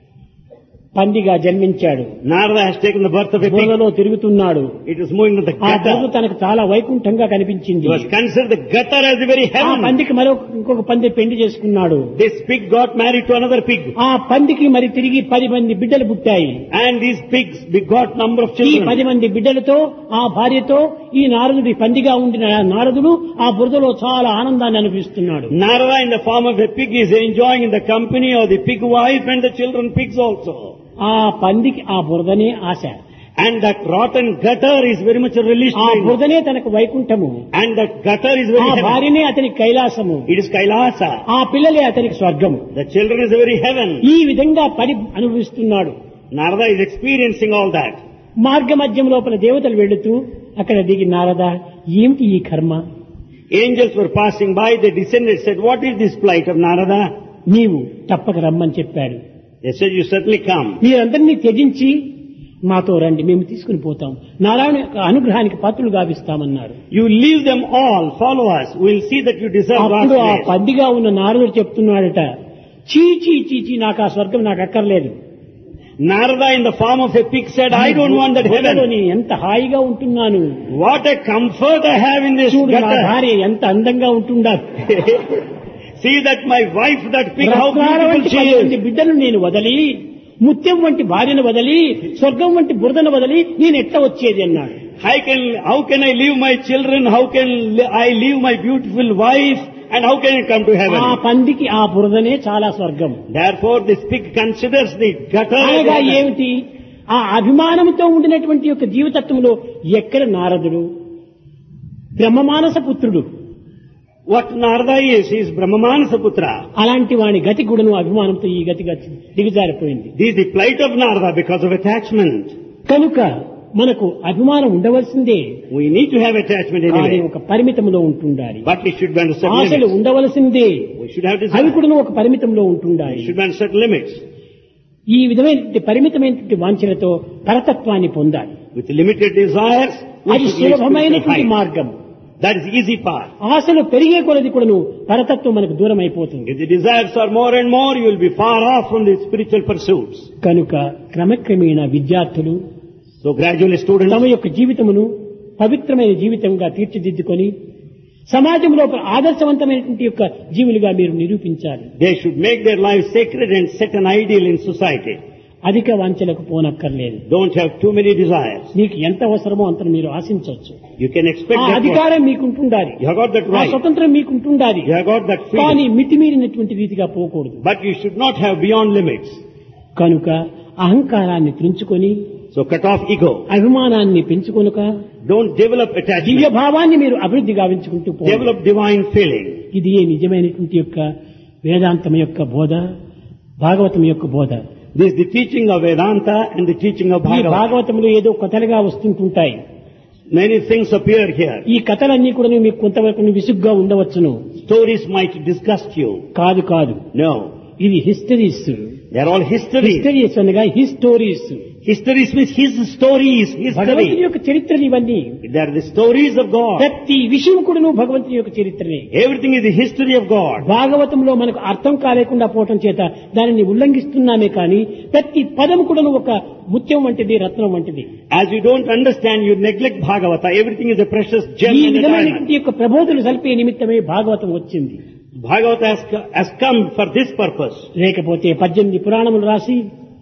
పందిగా జన్మించాడు. Narada has taken the birth of a pig. బురదలో తిరుగుతున్నాడు. It was moving to the ఆ బురద gutter. తనకు చాలా వైకుంఠంగా కనిపించింది. It was considered the gutter as the very ఆ heaven. పందికి మరో ఇంకొక పంది పెళ్లి చేసుకున్నాడు. This pig got married to another pig. ఆ పందికి మరి తిరిగి పది మంది బిడ్డలు పుట్టాయి. And these pigs begot number of ఈ children. పది మంది బిడ్డలతో ఆ భార్యతో ఈ నారదుడి పందిగా ఉండిన నారదుడు ఆ బురదలో చాలా ఆనందాన్ని అనుభవిస్తున్నాడు. Narada in the form of a pig is enjoying in the company of the pig wife and the children pigs also. ఆ పందికి ఆ బురదనే ఆశ. And that rotten gutter is very much a relish ఆ to him. బురదనే తనకు వైకుంఠము. And that gutter is ఆ very heaven. భార్యనే అతనికి కైలాసము. It is Kailasa. ఆ పిల్లలే అతనికి స్వర్గము. The children is the very heaven. ఈ విధంగా పడి అనుభవిస్తున్నాడు. Narada is experiencing all that. మార్గ మధ్యం లోపల దేవతలు వెళుతూ అక్కడ దిగి నారద ఏమిటి ఈ కర్మ? Angels were passing by, they descended, said, what is this plight of Narada? నీవు తప్పక రమ్మని చెప్పాడు. They said, you certainly come. మీరందరినీ త్యజించి మాతో రండి, మేము తీసుకుని పోతాం, నారాయణ యొక్క అనుగ్రహానికి పాత్రలు గావిస్తామన్నారు. You leave them all, follow us, we'll see that you deserve God's అప్పుడు ఆ grace. పందిగా ఉన్న నారదుడు చెప్తున్నాడట, చీ చీ చీ చీ నాకు ఆ స్వర్గం నాకు అక్కర్లేదు. Narada in the form of a pig said, I don't want that బురదలో heaven. నేను ఎంత హాయిగా ఉంటున్నాను, What a comfort I have in this చూడు నా gutter. భార్య ఎంత అందంగా ఉంటుండారు. See that my wife, that pig, how రత్నాల వంటి beautiful she పది మంది is. బిడ్డలను నేను వదలి ముత్యం వంటి భార్యను వదలి స్వర్గం వంటి బురదను వదలి నేను ఎట్లా వచ్చేది అన్నాడు. I can, how can I leave my children? How can I leave my beautiful wife? And how can it come to ఆ heaven? పందికి ఆ బురదనే చాలా స్వర్గం. Therefore, this pig considers the gutter. అనగా ఏమిటి? ఆ అభిమానంతో ఉండినటువంటి యొక్క జీవితత్వంలో ఎక్కడ నారదుడు బ్రహ్మమానస పుత్రుడు, What Narada is, he is Brahmamanasa Putra. అలాంటి వాని గతి కూడాను అభిమానంతో ఈ గతిగా దిగజారిపోయింది. This is the plight of Narada because of attachment. కనుక మనకు అభిమానం ఉండవలసిందే, We need to have attachment కానీ anyway. ఒక పరిమితంలో ఉంటుండాలి. But it should be under certain ఆశలు limits. ఉండవలసిందే, We should have అవి desire. కూడా ఒక పరిమితంలో ఉంటుండాలి. It should be under certain limits. ఈ విధమైన పరిమితమైనటువంటి వాంఛనతో పరతత్వాన్ని పొందాలి. With limited desires, we అది should reach spiritual సులభమైనటువంటి heights. మార్గం. That is easy path. ఆశలు పెరిగే కొలది కూడాను పరతత్వం మనకు దూరం అయిపోతుంది. If the desires are more and more, you will be far off from the spiritual pursuits. కనుక క్రమక్రమేణ విద్యార్థులు So gradually students, తమ యొక్క జీవితమును పవిత్రమైన జీవితంగా తీర్చిదిద్దుకొని సమాజంలో ఒక ఆదర్శవంతమైనటువంటి యొక్క జీవులుగా మీరు నిరూపించాలి. they should make their lives sacred and set an ideal in society. అధిక వాంఛలకు పోనక్కర్లేదు. Don't have too many desires. మీకు ఎంత అవసరమో అంత మీరు ఆశించవచ్చు. You can expect ఆ that. అధికారం మీకుంటుండాలి, You have got that ఆ right. స్వతంత్రం మీకుంటుండాలి. You have got that కానీ freedom. మితిమీరినటువంటి రీతిగా పోకూడదు. But you should not have beyond limits. కనుక అహంకారాన్ని త్రుంచుకొని So cut off ego. అభిమానాన్ని పెంచుకొనుక Don't develop దివ్య attachment. భావాన్ని మీరు అభివృద్ధి గావించుకుంటూ పోవాలి. Develop divine feeling. ఇది ఏ నిజమైనటువంటి యొక్క వేదాంతం యొక్క బోధ, భాగవతం యొక్క బోధ. This is the teaching of Vedanta and the teaching of ఈ Bhagavad. భాగవతంలో ఏదో కథలుగా వస్తుంటుంటాయి. Many things appear here. ఈ కథలన్నీ కూడా మీకు కొంతవరకు విసుగ్గా ఉండవచ్చును. Stories might disgust you. కాదు కాదు, No. ఇది histories. They are all history. Histories అనగా histories. Histories means his stories. భగవంతుని History. యొక్క చరిత్రలు ఇవన్నీ. They are the stories of God. ప్రతి విషయం కూడాను భగవంతుని యొక్క చరిత్రనే. Everything is the history of God. భాగవతంలో మనకు అర్థం కాలేకుండా పోవటం చేత దానిని ఉల్లంఘిస్తున్నామే కానీ ప్రతి పదం కూడాను ఒక ముత్యం వంటిది, రత్నం వంటిది. As you don't understand, you neglect Bhagavata. Everything is a precious gem ఈ and a diamond. విధమైనటువంటి యొక్క ప్రబోధులు సల్పే నిమిత్తమే భాగవతం వచ్చింది. Bhagavata has, has come for this purpose. లేకపోతే పద్దెనిమిది పురాణములు రాసి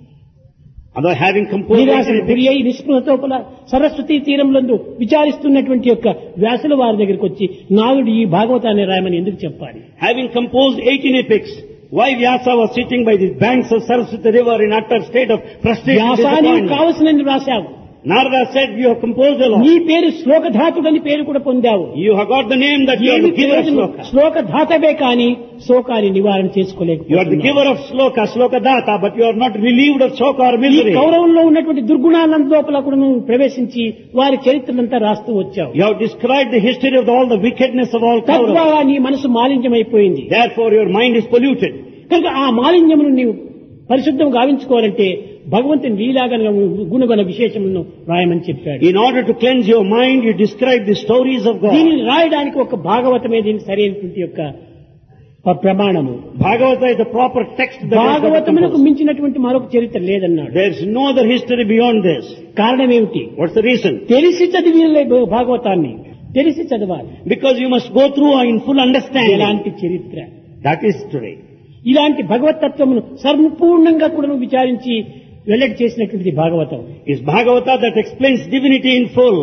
Although having composed నిరాశకు everything, గురి అయి నిస్పృహతో కూడా సరస్వతీ తీరంలో విచారిస్తున్నటువంటి యొక్క వ్యాసుల వారి దగ్గరికి వచ్చి నాలుడు ఈ భాగవతాన్ని రాయమని ఎందుకు చెప్పాలి? having composed eighteen epics, why Vyasa was sitting by the banks of Saraswati river in utter state of frustration and వ్యాసానికి disappointment. కావలసినది రాశావు. Narada said, you have composed a lot. నీ పేరు శ్లోకధాతుడని పేరు కూడా పొందావు. You have got the name that you are ఏమి the giver of ప్రయోజనం? sloka. శ్లోకధాతవే కానీ శోకాన్ని నివారణ You are the చేసుకోలేకపోతున్నావు. giver of sloka, sloka data, but you are not relieved of shoka or ఈ misery. కౌరవంలో ఉన్నటువంటి దుర్గుణాలంత లోపల కూడా నువ్వు ప్రవేశించి వారి చరిత్రనంతా రాస్తూ వచ్చావు. You have described the history of all the wickedness of all Kauravas. తద్వారా నీ మనసు మాలిన్యమైపోయింది. Therefore your mind is polluted. కనుక ఆ మాలిన్యమును నీవు పరిశుద్ధం గావించుకోవాలంటే భగవంతుని లీలాగన గుణగణ విశేషములను రాయమని చెప్పాడు. In order to cleanse your mind, you describe the stories of God. దీనిని రాయడానికి ఒక భాగవతమే దీనికి సరైనటువంటి యొక్క ప- ప్రమాణము. Bhagavata is the proper text that has got to భాగవతమునకు compose. మించినటువంటి మరొక చరిత్ర లేదన్నాడు. There is no other history beyond this. కారణం ఏమిటి? What's the reason? తెలిసి చదివిలే భాగవతాన్ని తెలిసి చదవాలి. Because you must go through in full understanding. ఎలాంటి చరిత్ర, That is history. ఇలాంటి భగవతత్వమును సంపూర్ణంగా కూడా నువ్వు విచారించి వెల్లడి చేసినటువంటిది Bhagavatam. It's Bhagavata that explains divinity in full.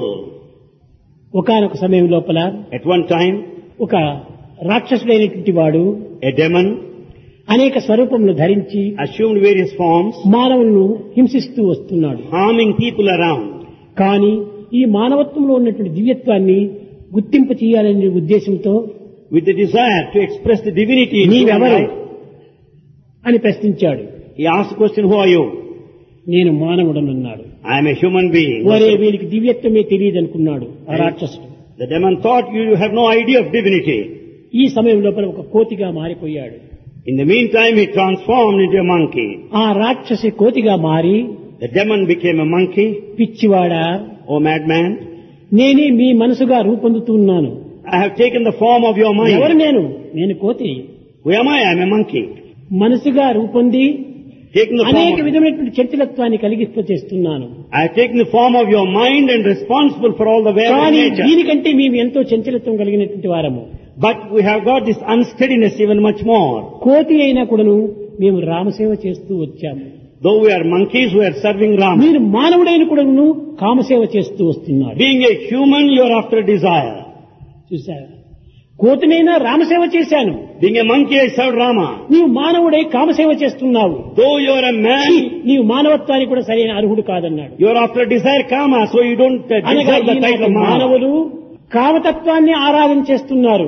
ఒకానొక సమయం లోపల At one time, ఒక రాక్షసుడైనటువంటి వాడు a demon అనేక స్వరూపములు ధరించి assumed various forms, మానవులను హింసిస్తూ వస్తున్నాడు. harming people around. కానీ ఈ మానవత్వంలో ఉన్నటువంటి దివ్యత్వాన్ని గుర్తింపు చేయాలనే ఉద్దేశంతో With the desire to express the divinity in human నీవెవరు life, అని ప్రశ్నించాడు. he asked the question, who are you? నేను మానవుడనన్నాడు. I am a human being. ఒరే వీరికి దివ్యత్వమే తెలియదు అనుకున్నాడు ఆ రాక్షసుడు. The demon thought you have no idea of divinity. ఈ సమయం లోపల ఒక కోతిగా మారిపోయాడు. In the meantime, he transformed into a monkey. ఆ రాక్షసి కోతిగా మారి, The demon became a monkey. పిచ్చివాడా, O madman, నేనే మీ మనసుగా రూపొందుతున్నాను. I have taken the form of your ఎవరు mind. నేను? నేను కోతి. Who am I? I am a monkey. మనసుగా రూపొంది Taking the అనేక form of, విధమైనటువంటి చంచలత్వాన్ని కలిగిస్తూ చేస్తున్నాను. I have taken the form of your mind and responsible for all the wear of కానీ nature. దీనికంటే మేము ఎంతో చంచలత్వం కలిగినటువంటి వారము. But we have got this unsteadiness even much more. కోతి అయినా కూడాను మేము రామసేవ చేస్తూ వచ్చాము. Though we are monkeys, we are serving Rama. మీరు మానవుడైన కూడాను కామసేవ చేస్తూ వస్తున్నారు. Being a human, you are after desire. చూసారా, కోతినైనా రామసేవ చేశాను, Being a monkey, I served Rama. నీవు మానవుడై కామసేవ చేస్తున్నావు, Though you are a man, నీవు మానవత్వానికి కూడా సరైన అర్హుడు కాదన్నాడు. you are after desire Kama, so you don't uh, అనగా deserve the title ఈనాటి of Manav. మానవులు కామతత్వాన్ని ఆరాధన చేస్తున్నారు.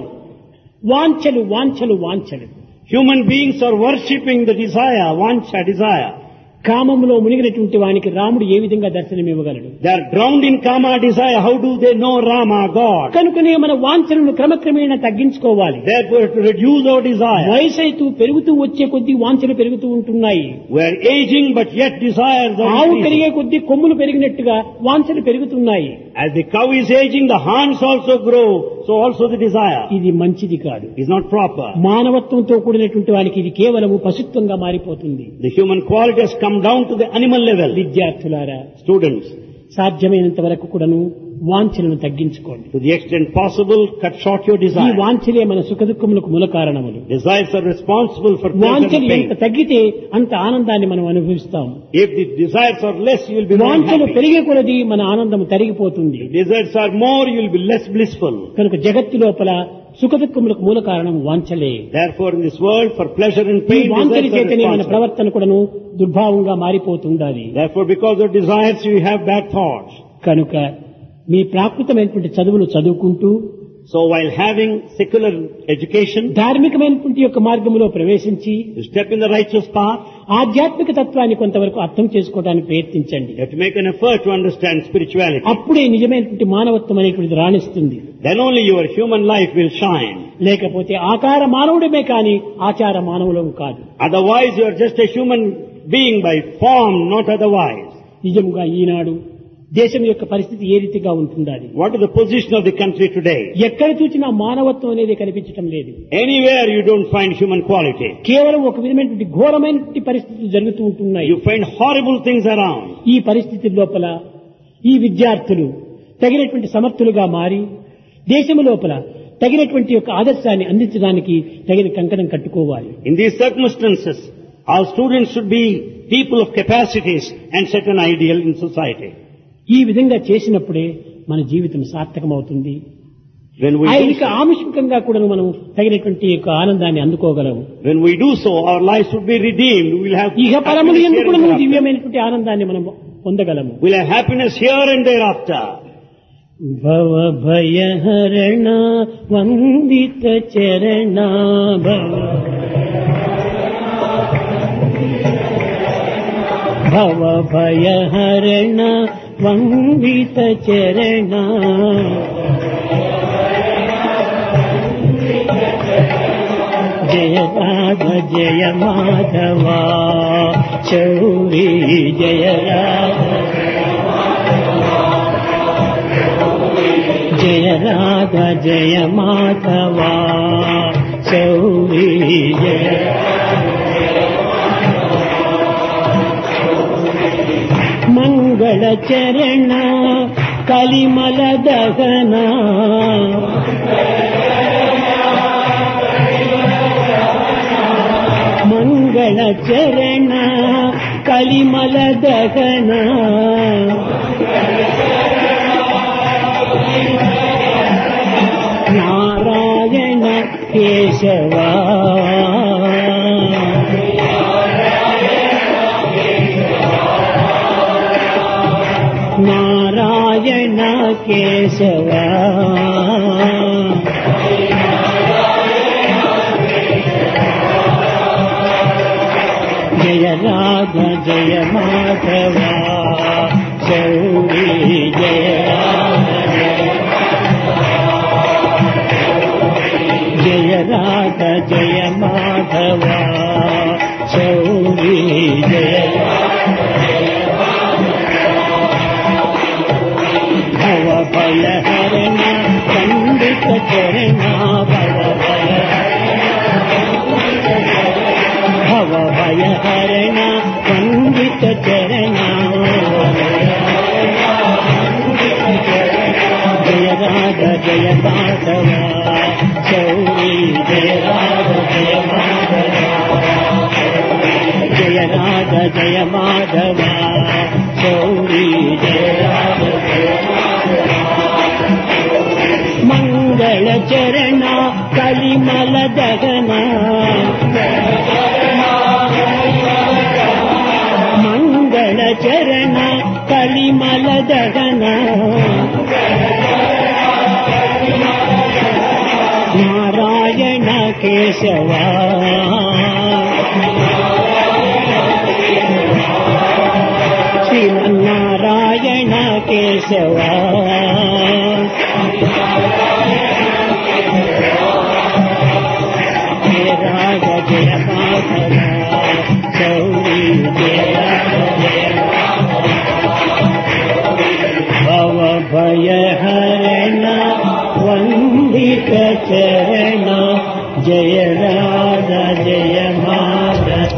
వాంఛలు వాంఛలు వాంఛలు. Human beings are worshipping the desire, vancha, desire. కామములో మునిగినటువంటి వానికి రాముడు ఏ విధంగా దర్శనమివ్వగలడు? They are drowned in Kama desire. How do they know Rama, God? కనుకనే మన వాంఛలను క్రమక్రమేణా తగ్గించుకోవాలి. Therefore, to reduce our desire. వయసు అయితే పెరుగుతూ వచ్చే కొద్దీ వాంఛలు పెరుగుతూ ఉంటున్నాయి. We are aging, but yet desires are ఆవు increasing. పెరిగే కొద్దీ కొమ్ములు పెరిగినట్టుగా వాంఛలు పెరుగుతున్నాయి. As the cow is aging, the horns also grow, so also the desire. ఇది మంచిది కాదు. Is not proper. మానవత్వంతో కూడినటువంటి వానికి ఇది కేవలము పశుత్వంగా మారిపోతుంది. The human quality has come down to the animal level. విద్యార్థులారా, Students, సాధ్యమైనంత వరకు కూడాను వాంఛలను తగ్గించుకోండి. to the extent possible, cut short your ఈ desire. వాంఛలే మన సుఖదుఖములకు మూల కారణములు. Desires are responsible for pleasure and వాంఛలు ఎంత pain. తగ్గితే అంత ఆనందాన్ని మనం అనుభవిస్తాం. If the desires are less, you will be more వాంఛలు happy. పెరిగే కొలది మన ఆనందం తరిగిపోతుంది. If desires are more, you will be less blissful. కనుక జగత్తు లోపల సుఖదుఖములకు మూల కారణం వాంఛలే. Therefore, in this world, for pleasure and ఈ pain, వాంఛల desires are చేతనే మన responsible. ప్రవర్తన కూడాను దుర్భావంగా మారిపోతుండాలి. Therefore, because of desires, you have bad thoughts. కనుక మీ ప్రాకృతమైనటువంటి చదువులు చదువుకుంటూ So, while having secular education, ధార్మికమైనటువంటి యొక్క మార్గంలో ప్రవేశించి you step in the righteous path. ఆధ్యాత్మిక తత్వాన్ని కొంతవరకు అర్థం చేసుకోవడానికి ప్రయత్నించండి. You have to make an effort to understand spirituality. అప్పుడే నిజమైనటువంటి మానవత్వం అనేటువంటిది రాణిస్తుంది. Then only your human life will shine. లేకపోతే ఆకార మానవుడమే కాని ఆచార మానవులము కాదు. Otherwise, you are just a human being by form, not otherwise. నిజంగా ఈనాడు దేశం యొక్క పరిస్థితి ఏ రీతిగా ఉంటుండాలి? What is the position of the country today? ఎక్కడ చూసినా మానవత్వం అనేది కనిపించటం లేదు. Anywhere you don't find human quality. కేవలం ఒక విధమైనటువంటి ఘోరమైనటువంటి పరిస్థితులు జరుగుతూ ఉంటున్నాయి. You find horrible things around. ఈ పరిస్థితి లోపల ఈ విద్యార్థులు తగినటువంటి సమర్థులుగా మారి దేశము లోపల తగినటువంటి యొక్క ఆదర్శాన్ని అందించడానికి తగిన కంకణం కట్టుకోవాలి. In these circumstances, our students should be people of capacities and set an ideal in society. ఈ విధంగా చేసినప్పుడే మన జీవితం సార్థకమవుతుంది. When we do ఆయనకి so, ఆముష్మికంగా కూడా మనం తగినటువంటి యొక్క ఆనందాన్ని అందుకోగలము. when we do so, our lives would be redeemed. We will have ఇహ పరములు happiness ఎందుకు here and మనం thereafter. దివ్యమైనటువంటి ఆనందాన్ని మనం పొందగలము. We'll have happiness here and thereafter. భవ భయహరణ వందిత చరణ భవ భవ భయహరణ వందిత చరణ జయ రాధ జయ మాధవ చౌరీ జయ రాధ జయ రాధ జయ మాధవ చౌరీ జయ మంగళ చరణ కలిమల దగన మంగళ చరణ కలిమల దగన నారాయణ కేశవ నారాయణ కేశవ జయ రాధ జయ మాధవ చౌరీ జయ రాధ జయ రాధ జయ మాధవ చౌరీ జయ భవ భయ హరణ పండిత చరణ భవ భయ భవ భయ హరణ పండిత చరణ జయ రాధ జయ మాధవ చౌరీ राध जय माधव गौरी जय राध जय मंगल चरण कलिमल दगन मंगल चरण कलिमल दगन नारायण केशवा श्री नारायण केशवा जय राग जय माधव गौरी जय भव भय हरण वंदित चरण जय राधा जय Madhav.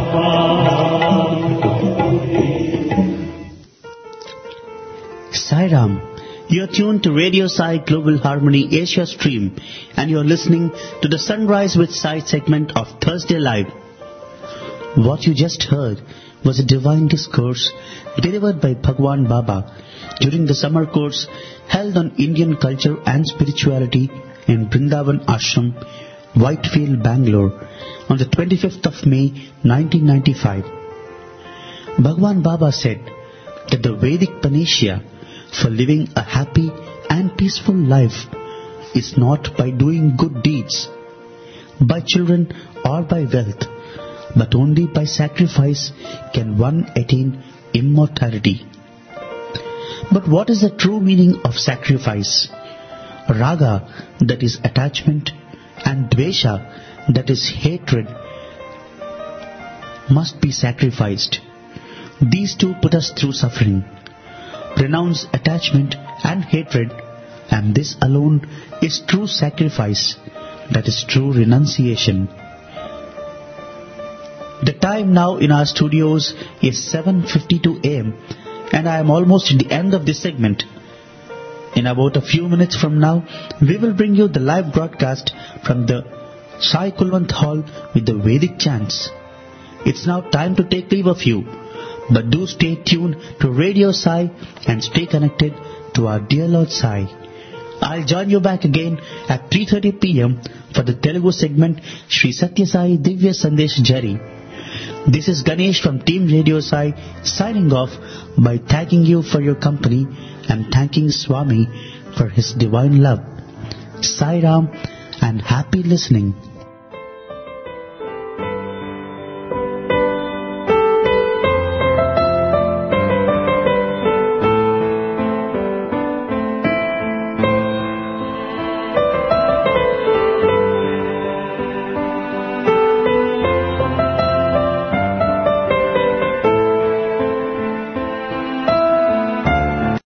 Sai Ram, you're tuned to Radio Sai Global Harmony Asia Stream and you're listening to the Sunrise with Sai segment of Thursday Live. What you just heard was a divine discourse delivered by Bhagwan Baba during the summer course held on Indian culture and spirituality in Vrindavan Ashram, Whitefield, Bangalore on the twenty-fifth of May nineteen ninety-five. Bhagwan Baba said that the Vedic panacea for living a happy and peaceful life is not by doing good deeds, by children or by wealth, but only by sacrifice can one attain immortality. But what is the true meaning of sacrifice? Raga, that is attachment, and dvesha, that is hatred, must be sacrificed. These two put us through suffering. Renounce attachment and hatred, and this alone is true sacrifice, that is true renunciation. The time now in our studios is seven fifty-two a m and I am almost at the end of this segment. In about a few minutes from now, we will bring you the live broadcast from the Sai Kulwant Hall with the Vedic chants. It's now time to take leave of you. But do stay tuned to Radio Sai and stay connected to our dear Lord Sai. I'll join you back again at three thirty p m for the Telugu segment Shri Satya Sai Divya Sandesh Jari. This is Ganesh from Team Radio Sai signing off by thanking you for your company and thanking Swami for his divine love. Sai Ram and happy listening.